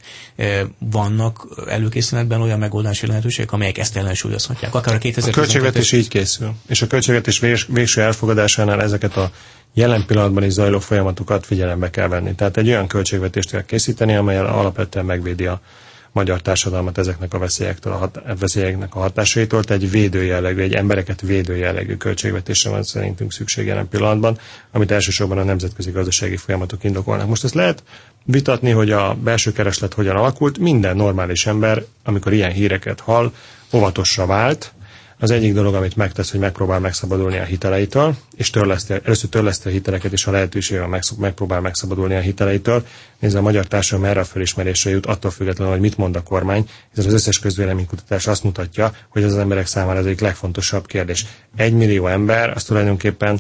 Vannak előkészületben olyan megoldási lehetőségek, amelyek ezt ellensúlyozhatják? Akár a, a költségvetés így készül, és a költségvetés vés, végső elfogadásánál ezeket a jelen pillanatban is zajló folyamatokat figyelembe kell venni. Tehát egy olyan költségvetést kell készíteni, amellyel alapvetően megvédi a magyar társadalmat ezeknek a veszélyektől, a hat, veszélyeknek a hatásaitól, tehát egy védőjellegű, egy embereket védőjellegű költségvetésre van szerintünk szükség jelen pillanatban, amit elsősorban a nemzetközi gazdasági folyamatok indokolnak. Most ezt lehet vitatni, hogy a belső kereslet hogyan alakult. Minden normális ember, amikor ilyen híreket hall, óvatosra vált. Az egyik dolog, amit megtesz, hogy megpróbál megszabadulni a hiteleitől, és törleszti, először törleszti a hiteleket, és a lehetőségben megpróbál megszabadulni a hiteleitől. Nézve a magyar társadalom erre a felismerésre jut, attól függetlenül, hogy mit mond a kormány, hiszen az összes közvéleménykutatás azt mutatja, hogy az, az emberek számára ez egyik legfontosabb kérdés. Egy millió ember, az tulajdonképpen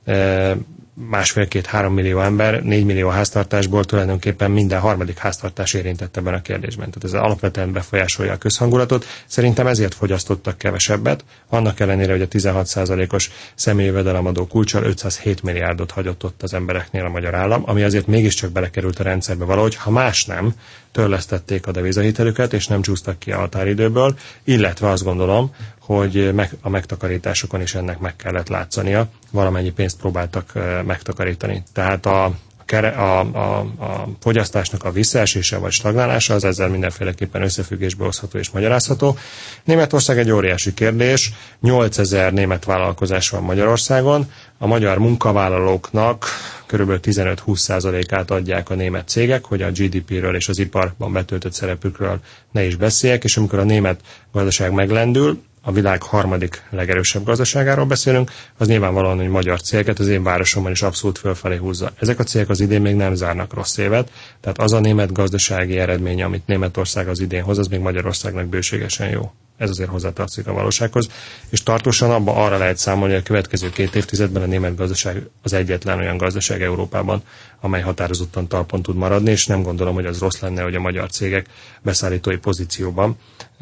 e, másfél-két-három millió ember, négy millió háztartásból tulajdonképpen minden harmadik háztartás érintett ebben a kérdésben. Tehát ez alapvetően befolyásolja a közhangulatot. Szerintem ezért fogyasztottak kevesebbet, annak ellenére, hogy a tizenhat százalékos személyi jövedelemadó kulccsal ötszázhét milliárdot hagyott ott az embereknél a magyar állam, ami azért mégiscsak belekerült a rendszerbe valahogy, ha más nem, törlesztették a devizahitelüket, és nem csúsztak ki a határidőből, illetve azt gondolom, hogy meg, a megtakarításokon is ennek meg kellett látszania, valamennyi pénzt próbáltak uh, megtakarítani. Tehát a, a, a, a fogyasztásnak a visszaesése vagy stagnálása az ezzel mindenféleképpen összefüggésbe hozható és magyarázható. Németország egy óriási kérdés, nyolcezer német vállalkozás van Magyarországon, a magyar munkavállalóknak körülbelül tizenöt-húsz százalékát adják a német cégek, hogy a gé dé péről és az iparban betöltött szerepükről ne is beszéljek, és amikor a német gazdaság meglendül, a világ harmadik legerősebb gazdaságáról beszélünk, az nyilvánvalóan, hogy magyar cégeket az én városomban is abszolút fölfelé húzza. Ezek a cégek az idén még nem zárnak rossz évet, tehát az a német gazdasági eredmény, amit Németország az idén hoz, az még Magyarországnak bőségesen jó. Ez azért hozzátartozik a valósághoz. És tartósan abban arra lehet számolni, hogy a következő két évtizedben a német gazdaság az egyetlen olyan gazdaság Európában, amely határozottan talpon tud maradni, és nem gondolom, hogy az rossz lenne, hogy a magyar cégek beszállítói pozícióban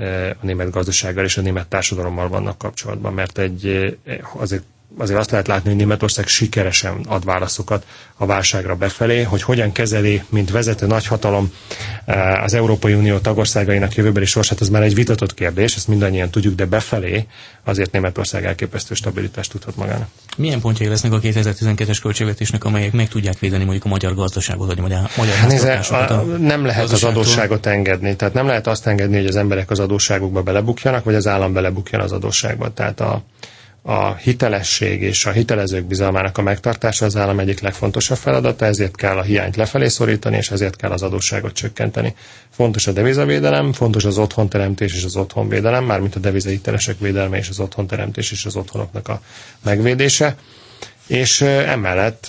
a német gazdasággal és a német társadalommal vannak kapcsolatban, mert egy azért azért azt lehet látni, hogy Németország sikeresen ad válaszokat a válságra befelé, hogy hogyan kezeli, mint vezető nagyhatalom az Európai Unió tagországainak jövőbeli sorsát, az már egy vitatott kérdés, ezt mindannyian tudjuk, de befelé azért Németország elképesztő stabilitást tudhat magának. Milyen pontjai lesznek a kétezer-tizenkettes költségvetésnek, amelyek meg tudják védeni mondjuk a magyar gazdaságot, vagy a magyar, magyar háztartásokat? Nem lehet az adósságot engedni, tehát nem lehet azt engedni, hogy az emberek az adósságukba belebukjanak, vagy az állam belebukjon az adósságba. Tehát a A hitelesség és a hitelezők bizalmának a megtartása az állam egyik legfontosabb feladata, ezért kell a hiányt lefelé szorítani, és ezért kell az adósságot csökkenteni. Fontos a devizavédelem, fontos az otthonteremtés és az otthonvédelem, mármint a devizahitelesek védelme és az otthonteremtés és az otthonoknak a megvédése, és emellett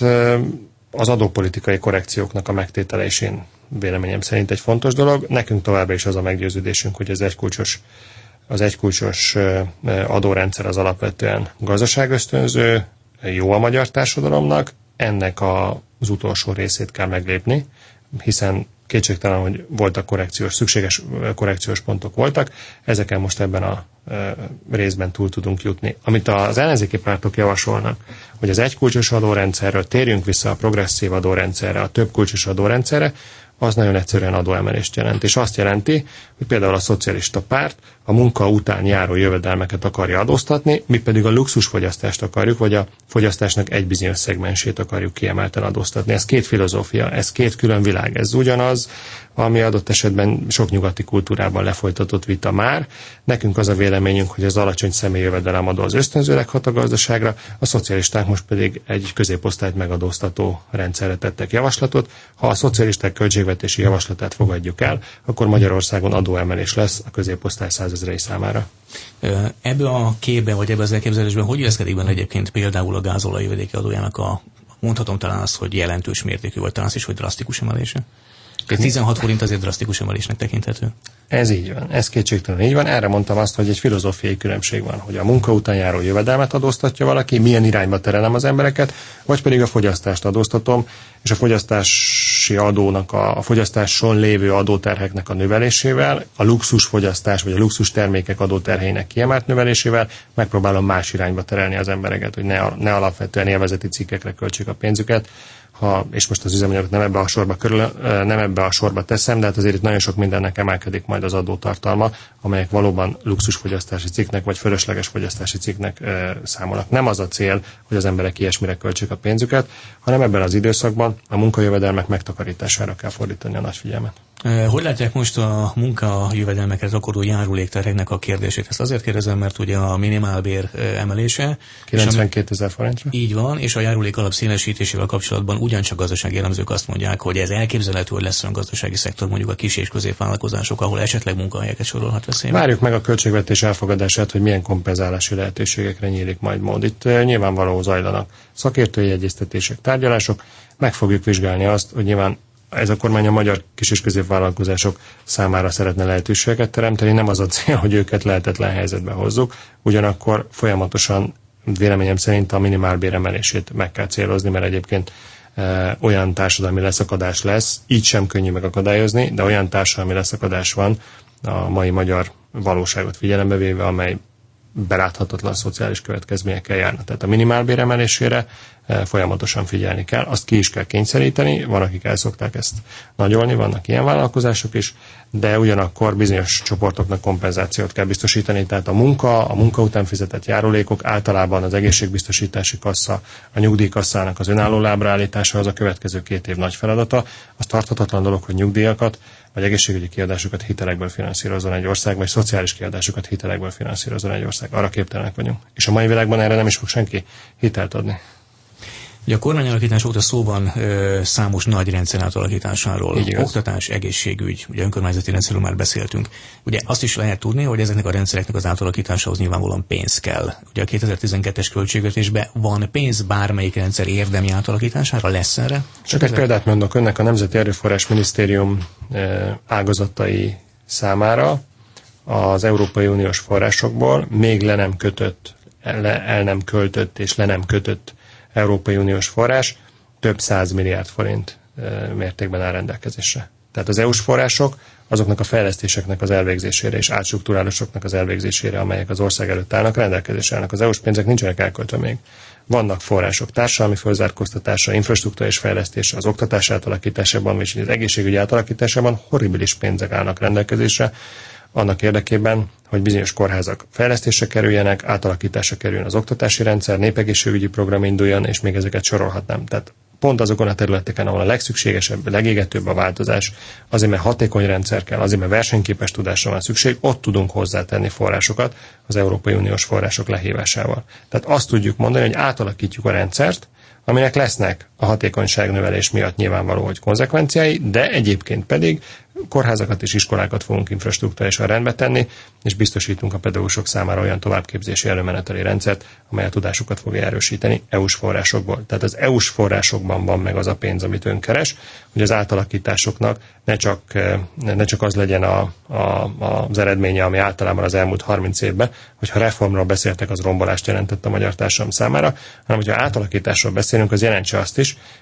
az adópolitikai korrekcióknak a megtétele is én véleményem szerint egy fontos dolog. Nekünk továbbra is az a meggyőződésünk, hogy ez egy kulcsos Az egykulcsos adórendszer az alapvetően gazdaságösztönző, jó a magyar társadalomnak, ennek a, az utolsó részét kell meglépni, hiszen kétségtelen, hogy voltak korrekciós, szükséges korrekciós pontok voltak, ezeken most ebben a részben túl tudunk jutni. Amit az ellenzéki pártok javasolnak, hogy az egykulcsos adórendszerről térjünk vissza a progresszív adórendszerre, a több kulcsos adórendszerre, az nagyon egyszerűen adóemelést jelent. És azt jelenti, hogy például a szocialista párt a munka után járó jövedelmeket akarja adóztatni, mi pedig a luxusfogyasztást akarjuk, vagy a fogyasztásnak egy bizonyos szegmensét akarjuk kiemelten adóztatni. Ez két filozófia, ez két külön világ. Ez ugyanaz, ami adott esetben sok nyugati kultúrában lefolytatott vita már. Nekünk az a véleményünk, hogy az alacsony személyjövedelem adó az ösztönzőleg hat a gazdaságra, a szocialisták most pedig egy középosztályt megadóztató rendszerre tettek javaslatot. Ha a szocialisták költségvetési javaslatát fogadjuk el, akkor Magyarországon adóemelés lesz a középosztály százezrei számára. Ebbe a képben, vagy ebbe az elképzelésben hogy illeszkedik benne egyébként például a gázolaj jövedéki adójának a, mondhatom talán azt, hogy jelentős mértékű, vagy talán azt is, hogy drasztikus emelése? tizenhat forint azért drasztikus emelésnek tekinthető. Ez így van, ez kétségtelen így van. Erre mondtam azt, hogy egy filozófiai különbség van, hogy a munka után járó jövedelmet adóztatja valaki, milyen irányba terelem az embereket, vagy pedig a fogyasztást adóztatom, és a fogyasztási adónak, a, a fogyasztáson lévő adóterheknek a növelésével, a luxus fogyasztás vagy a luxus termékek adóterheinek kiemelt növelésével megpróbálom más irányba terelni az embereket, hogy ne, ne alapvetően élvezeti cikkekre költsék a pénzüket. Ha, és most az üzemanyagot nem ebbe a sorba körül, nem ebbe a sorba teszem, de hát azért itt nagyon sok mindennek emelkedik majd az adótartalma, amelyek valóban luxusfogyasztási cikknek vagy fölösleges fogyasztási cikknek e, számolnak. Nem az a cél, hogy az emberek ilyesmire költsék a pénzüket, hanem ebben az időszakban a munkajövedelmek megtakarítására kell fordítani a nagy figyelmet. Hogy látják most a munkajövedelmekre rakodó járulékterheknek a kérdését? Ezt azért kérdezem, mert ugye a minimálbér emelése kilencvenkétezer forintra. Így van, és a járulék alap szélesítésével kapcsolatban ugyancsak gazdasági elemzők azt mondják, hogy ez elképzelhető, hogy lesz olyan gazdasági szektor, mondjuk a kis és középvállalkozások, ahol esetleg munkahelyeket sorolhat veszélybe. Várjuk meg a költségvetés elfogadását, hogy milyen kompenzálási lehetőségekre nyílik majd mód. Itt nyilvánvaló zajlanak szakértői egyeztetések, tárgyalások. Meg fogjuk vizsgálni azt, hogy nyilván ez a kormány a magyar kis- és középvállalkozások számára szeretne lehetőségeket teremteni, nem az a cél, hogy őket lehetetlen helyzetbe hozzuk, ugyanakkor folyamatosan véleményem szerint a minimálbér emelését meg kell célozni, mert egyébként e, olyan társadalmi leszakadás lesz, így sem könnyű megakadályozni, de olyan társadalmi leszakadás van a mai magyar valóságot figyelembe véve, amely beláthatatlan szociális következményekkel járna. Tehát a minimálbér emelésére folyamatosan figyelni kell, azt ki is kell kényszeríteni, van, akik el szokták ezt nagyolni, vannak ilyen vállalkozások is, de ugyanakkor bizonyos csoportoknak kompenzációt kell biztosítani, tehát a munka, a munka után fizetett járulékok, általában az egészségbiztosítási kassa, a nyugdíjkasszának az önálló lábraállítása az a következő két év nagy feladata. Az tarthatatlan dolog, hogy nyugdíjakat vagy egészségügyi kiadásokat hitelekből finanszírozzon egy ország, vagy szociális kiadásokat hitelekből finanszírozzon egy ország. Arra képtelenek vagyunk. És a mai világban erre nem is fog senki hitelt adni. Ugye a kormányalakítás óta szó van ö, számos nagy rendszer átalakításáról. Oktatás, egészségügy, ugye önkormányzati rendszerről már beszéltünk. Ugye azt is lehet tudni, hogy ezeknek a rendszereknek az átalakításához nyilvánvalóan pénz kell. Ugye a kétezer-tizenkettes költségvetésben van pénz bármelyik rendszer érdemi átalakítására, lesz erre? Csak egy példát mondok önnek, a Nemzeti Erőforrás Minisztérium ágazatai számára az Európai Uniós forrásokból még le nem kötött, el, el nem költött és le nem kötött Európai Uniós forrás több száz milliárd forint mértékben áll rendelkezésre. Tehát az é u-s források azoknak a fejlesztéseknek az elvégzésére és átstruktúrálásoknak az elvégzésére, amelyek az ország előtt állnak, rendelkezésre állnak. Az é u-s pénzek nincsenek elköltve még. Vannak források társadalmi fölzárkóztatása, infrastruktúra és fejlesztése, az oktatás átalakításában és az egészségügy átalakításában horribilis pénzek állnak rendelkezésre, annak érdekében, hogy bizonyos kórházak fejlesztésre kerüljenek, átalakításra kerüljön az oktatási rendszer, népegészségügyi program induljon, és még ezeket sorolhatnám. Tehát pont azokon a területeken, ahol a legszükségesebb, legégetőbb a változás, azért mert hatékony rendszer kell, azért mert versenyképes tudásra van szükség, ott tudunk hozzátenni forrásokat az Európai Uniós források lehívásával. Tehát azt tudjuk mondani, hogy átalakítjuk a rendszert, aminek lesznek a hatékonyságnövelés miatt nyilvánvaló, hogy konzekvenciái, de egyébként pedig kórházakat és iskolákat fogunk infrastruktúrálisan rendbe tenni, és biztosítunk a pedagógusok számára olyan továbbképzési előmeneteli rendszert, amely a tudásukat fogja erősíteni é u-s forrásokból. Tehát az é u-s forrásokban van meg az a pénz, amit ön keres, hogy az átalakításoknak ne csak, ne csak az legyen a, a, az eredménye, ami általában az elmúlt harminc évben, hogyha reformról beszéltek, az rombolást jelentett a magyar társadalom számára, hanem hogyha átalakításról beszélünk, az jelentse azt is,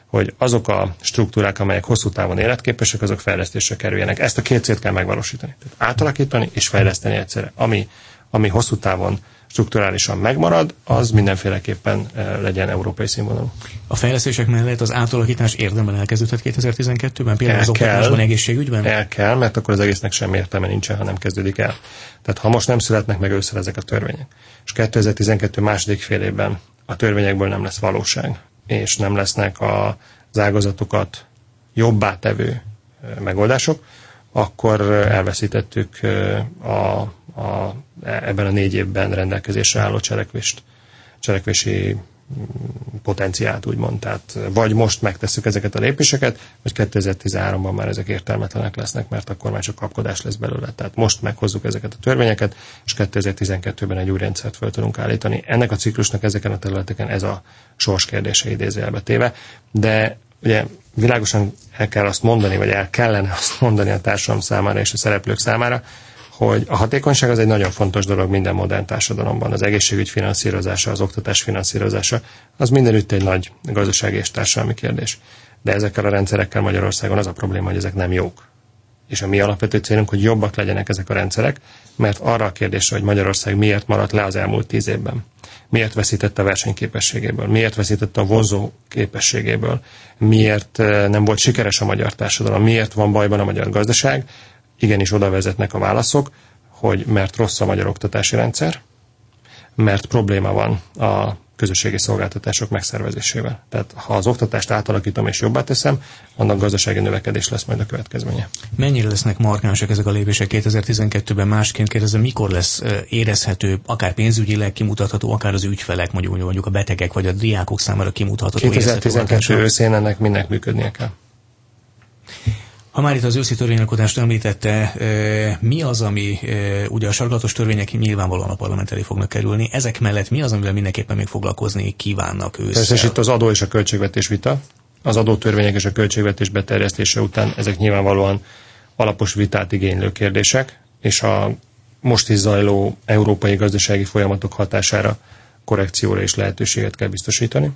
hogy azok a struktúrák, amelyek hosszú távon életképesek, azok fejlesztésre kerüljenek. Ezt a két célt kell megvalósítani. Tehát átalakítani és fejleszteni egyszerre. Ami, ami hosszú távon strukturálisan megmarad, az mindenféleképpen legyen európai színvonalú. A fejlesztések mellett az átalakítás érdemben elkezdődhet kétezer-tizenkettőben, például az oktatásban, egészségügyben? El kell, mert akkor az egésznek semmi értelme nincsen, ha nem kezdődik el. Tehát ha most nem születnek meg ősszel ezek a törvények, és kétezer-tizenkettő második fél évben a törvényekből nem lesz valóság, és nem lesznek az ágazatokat jobbá tevő megoldások, akkor elveszítettük a, a, ebben a négy évben rendelkezésre álló cselekvést, cselekvési potenciált, úgymond. Tehát vagy most megtesszük ezeket a lépéseket, vagy kétezer-tizenháromban már ezek értelmetlenek lesznek, mert akkor már csak kapkodás lesz belőle. Tehát most meghozzuk ezeket a törvényeket, és kétezer-tizenkettőben egy új rendszert fel tudunk állítani. Ennek a ciklusnak ezeken a területeken ez a sors kérdése idézőjelbe téve, de ugye világosan el kell azt mondani, vagy el kellene azt mondani a társadalom számára és a szereplők számára, hogy a hatékonyság az egy nagyon fontos dolog minden modern társadalomban. Az egészségügy finanszírozása, az oktatás finanszírozása, az mindenütt egy nagy gazdasági és társadalmi kérdés. De ezekkel a rendszerekkel Magyarországon az a probléma, hogy ezek nem jók. És a mi alapvető célunk, hogy jobbak legyenek ezek a rendszerek, mert arra a kérdésre, hogy Magyarország miért maradt le az elmúlt tíz évben, miért veszítette a versenyképességéből, miért veszítette a vonzó képességéből, miért nem volt sikeres a magyar társadalom, miért van bajban a magyar gazdaság, igenis oda vezetnek a válaszok, hogy mert rossz a magyar oktatási rendszer, mert probléma van a közösségi szolgáltatások megszervezésével. Tehát ha az oktatást átalakítom és jobbá teszem, annak gazdasági növekedés lesz majd a következménye. Mennyire lesznek markánsak ezek a lépések kétezer-tizenkettőben? Másként kérdezem, mikor lesz érezhető, akár pénzügyileg kimutatható, akár az ügyfelek, mondjuk, mondjuk a betegek vagy a diákok számára kimutatható? kétezer-tizenkettő őszén ennek mindnek működnie kell. Ha már itt az őszi törvényalkotást említette, mi az, ami ugye a sarkalatos törvények nyilvánvalóan a parlament elé fognak kerülni, ezek mellett mi az, amivel mindenképpen még foglalkozni kívánnak ősszel? Persze itt az adó és a költségvetés vita. Az adótörvények és a költségvetés beterjesztése után ezek nyilvánvalóan alapos vitát igénylő kérdések, és a most is zajló európai gazdasági folyamatok hatására korrekcióra és lehetőséget kell biztosítani.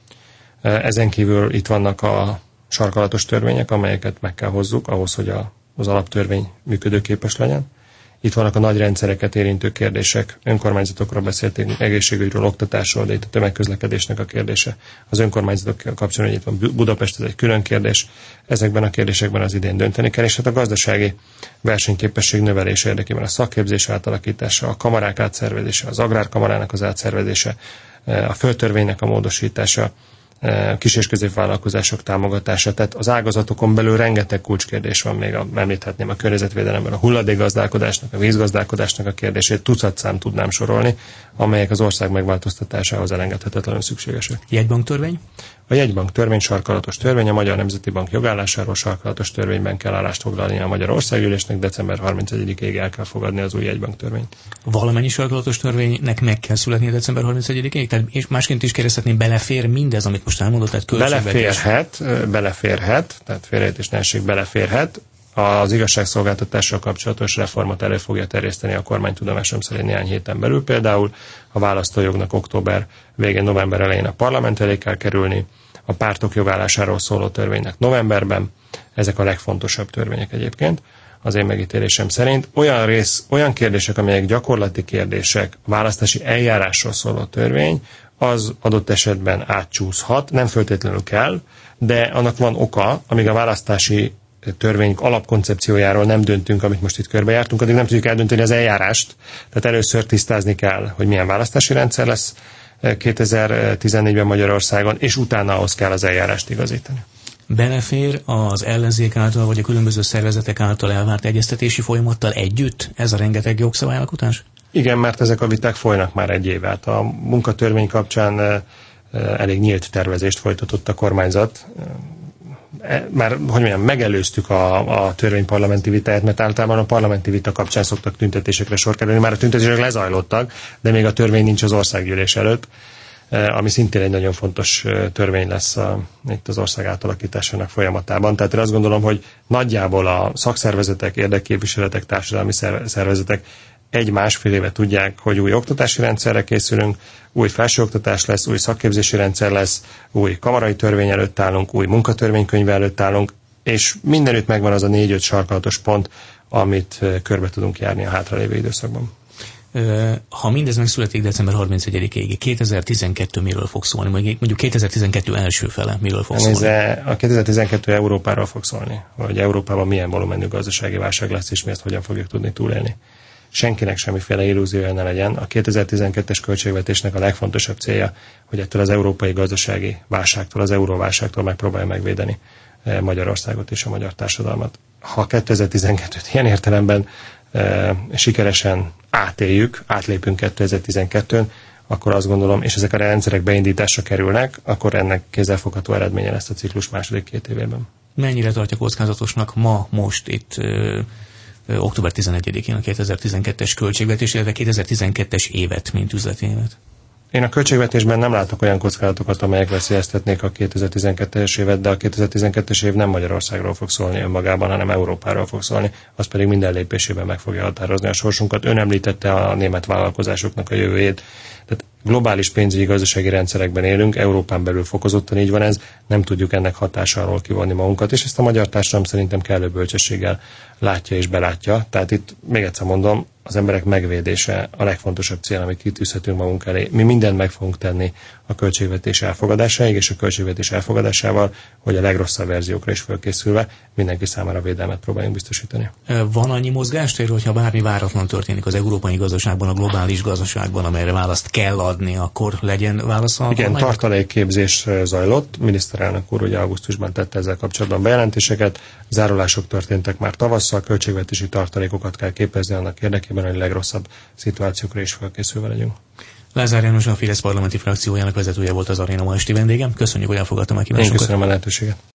Ezen kívül itt vannak a sarkalatos törvények, amelyeket meg kell hozzuk ahhoz, hogy a, az alaptörvény működőképes legyen. Itt vannak a nagy rendszereket érintő kérdések, önkormányzatokról beszéltünk, egészségügyről, oktatásról, de itt a tömegközlekedésnek a kérdése. Az önkormányzatokkal kapcsolatban itt van Budapest, ez egy külön kérdés. Ezekben a kérdésekben az idén dönteni kell, és hát a gazdasági versenyképesség növelése érdekében a szakképzés átalakítása, a kamarák átszervezése, az agrárkamarának az átszervezése, a földtörvénynek a módosítása, kis- és középvállalkozások támogatása. Tehát az ágazatokon belül rengeteg kulcskérdés van, még a, említhetném a környezetvédelemben, a hulladékgazdálkodásnak, a vízgazdálkodásnak a kérdését, tucatszám tudnám sorolni, amelyek az ország megváltoztatásához elengedhetetlenül szükségesek. Jegybanktörvény? A jegybanktörvény sarkalatos törvény, a Magyar Nemzeti Bank jogállásáról sarkalatos törvényben kell állást foglalni a Magyar Országgyűlésnek, december harmincegyedikéig el kell fogadni az új jegybanktörvényt. Valamennyi sarkalatos törvénynek meg kell születnie december harmincegyedikéig? Tehát és másként is kérdezhetném, belefér mindez, amit most elmondott, tehát költségvetés? Beleférhet, beleférhet, tehát félreértés ne essék, beleférhet. Az igazságszolgáltatással kapcsolatos reformot elő fogja terjeszteni a kormány tudomásom szerint néhány héten belül. Például a választójognak október végén, november elején a parlament elé kell kerülni, a pártok jogállásáról szóló törvénynek novemberben. Ezek a legfontosabb törvények egyébként, az én megítélésem szerint. Olyan rész, olyan kérdések, amelyek gyakorlati kérdések, választási eljárásról szóló törvény, az adott esetben átcsúszhat, nem feltétlenül kell, de annak van oka, amíg a választási törvény alapkoncepciójáról nem döntünk, amit most itt körbejártunk, addig nem tudjuk eldönteni az eljárást. Tehát először tisztázni kell, hogy milyen választási rendszer lesz kétezer-tizennégyben Magyarországon, és utána ahhoz kell az eljárást igazítani. Belefér az ellenzék által, vagy a különböző szervezetek által elvárt egyeztetési folyamattal együtt ez a rengeteg jogszabályalkotás? Igen, mert ezek a viták folynak már egy évet. A munkatörvény kapcsán elég nyílt tervezést folytatott a kormányzat. Már, hogy mondjam, megelőztük a, a törvényparlamenti vitáját, mert általában a parlamenti vita kapcsán szoktak tüntetésekre sor kerülni. Már a tüntetések lezajlottak, de még a törvény nincs az országgyűlés előtt, ami szintén egy nagyon fontos törvény lesz a, itt az ország átalakításának folyamatában. Tehát én azt gondolom, hogy nagyjából a szakszervezetek, érdekképviseletek, társadalmi szervezetek egy-másfél éve tudják, hogy új oktatási rendszerre készülünk, új felsőoktatás lesz, új szakképzési rendszer lesz, új kamarai törvény előtt állunk, új munkatörvénykönyv előtt állunk, és mindenütt megvan az a négy-öt sarkalatos pont, amit körbe tudunk járni a hátralévő időszakban. Ha mindez megszületik december harmincegyedikéig, kétezer-tizenkettő miről fog szólni? Mondjuk kétezer-tizenkettő első fele miről fog szólni? Nézze, a kétezer-tizenkettő Európáról fog szólni, hogy Európában milyen volumenű gazdasági válság lesz, és mi ezt hogyan fogjuk tudni túlélni. Senkinek semmiféle illúziója ne legyen. A kétezer-tizenkettes költségvetésnek a legfontosabb célja, hogy ettől az európai gazdasági válságtól, az euróválságtól megpróbálja megvédeni Magyarországot és a magyar társadalmat. Ha kétezer-tizenkettőt ilyen értelemben e, sikeresen átéljük, átlépünk kétezer-tizenkettőn, akkor azt gondolom, és ezek a rendszerek beindításra kerülnek, akkor ennek kézzelfogható eredménye lesz a ciklus második két évében. Mennyire tartja kockázatosnak ma, most itt ö, ö, október tizenegyedikén a kétezer-tizenkettes költségvetés, illetve kétezer-tizenkettes évet, mint üzleti évet? Én a költségvetésben nem látok olyan kockázatokat, amelyek veszélyeztetnék a kétezer-tizenkettes évet, de a kétezer-tizenkettes év nem Magyarországról fog szólni önmagában, hanem Európáról fog szólni, az pedig minden lépésében meg fogja határozni a sorsunkat. Ön említette a német vállalkozásoknak a jövőjét. Tehát globális pénzügyi gazdasági rendszerekben élünk, Európán belül fokozottan így van ez, nem tudjuk ennek hatásáról kivonni magunkat, és ezt a magyar társadalom szerintem kellő bölcsességgel látja és belátja. Tehát itt még egyszer mondom, az emberek megvédése a legfontosabb cél, amit kitűzhetünk magunk elé. Mi mindent meg fogunk tenni a költségvetés elfogadásáig, és a költségvetés elfogadásával, hogy a legrosszabb verziókra is fölkészülve mindenki számára védelmet próbáljunk biztosítani. Van annyi mozgástér, hogyha bármi váratlan történik az európai gazdaságban, a globális gazdaságban, amelyre választ kell adni, akkor legyen válasz? Igen, tartalékképzés zajlott. Miniszterelnök úr ugye augusztusban tette ezzel kapcsolatban bejelentéseket. Zárulások történtek már tavasszal, költségvetési tartalékokat kell képezni annak érdekében, hogy a legrosszabb szituációkra is felkészülve legyünk. Lázár János, a Fidesz parlamenti frakciójának vezetője volt az Aréna ma esti vendégem. Köszönjük, hogy elfogadta a meghívásunkat. Én köszönöm a lehetőséget.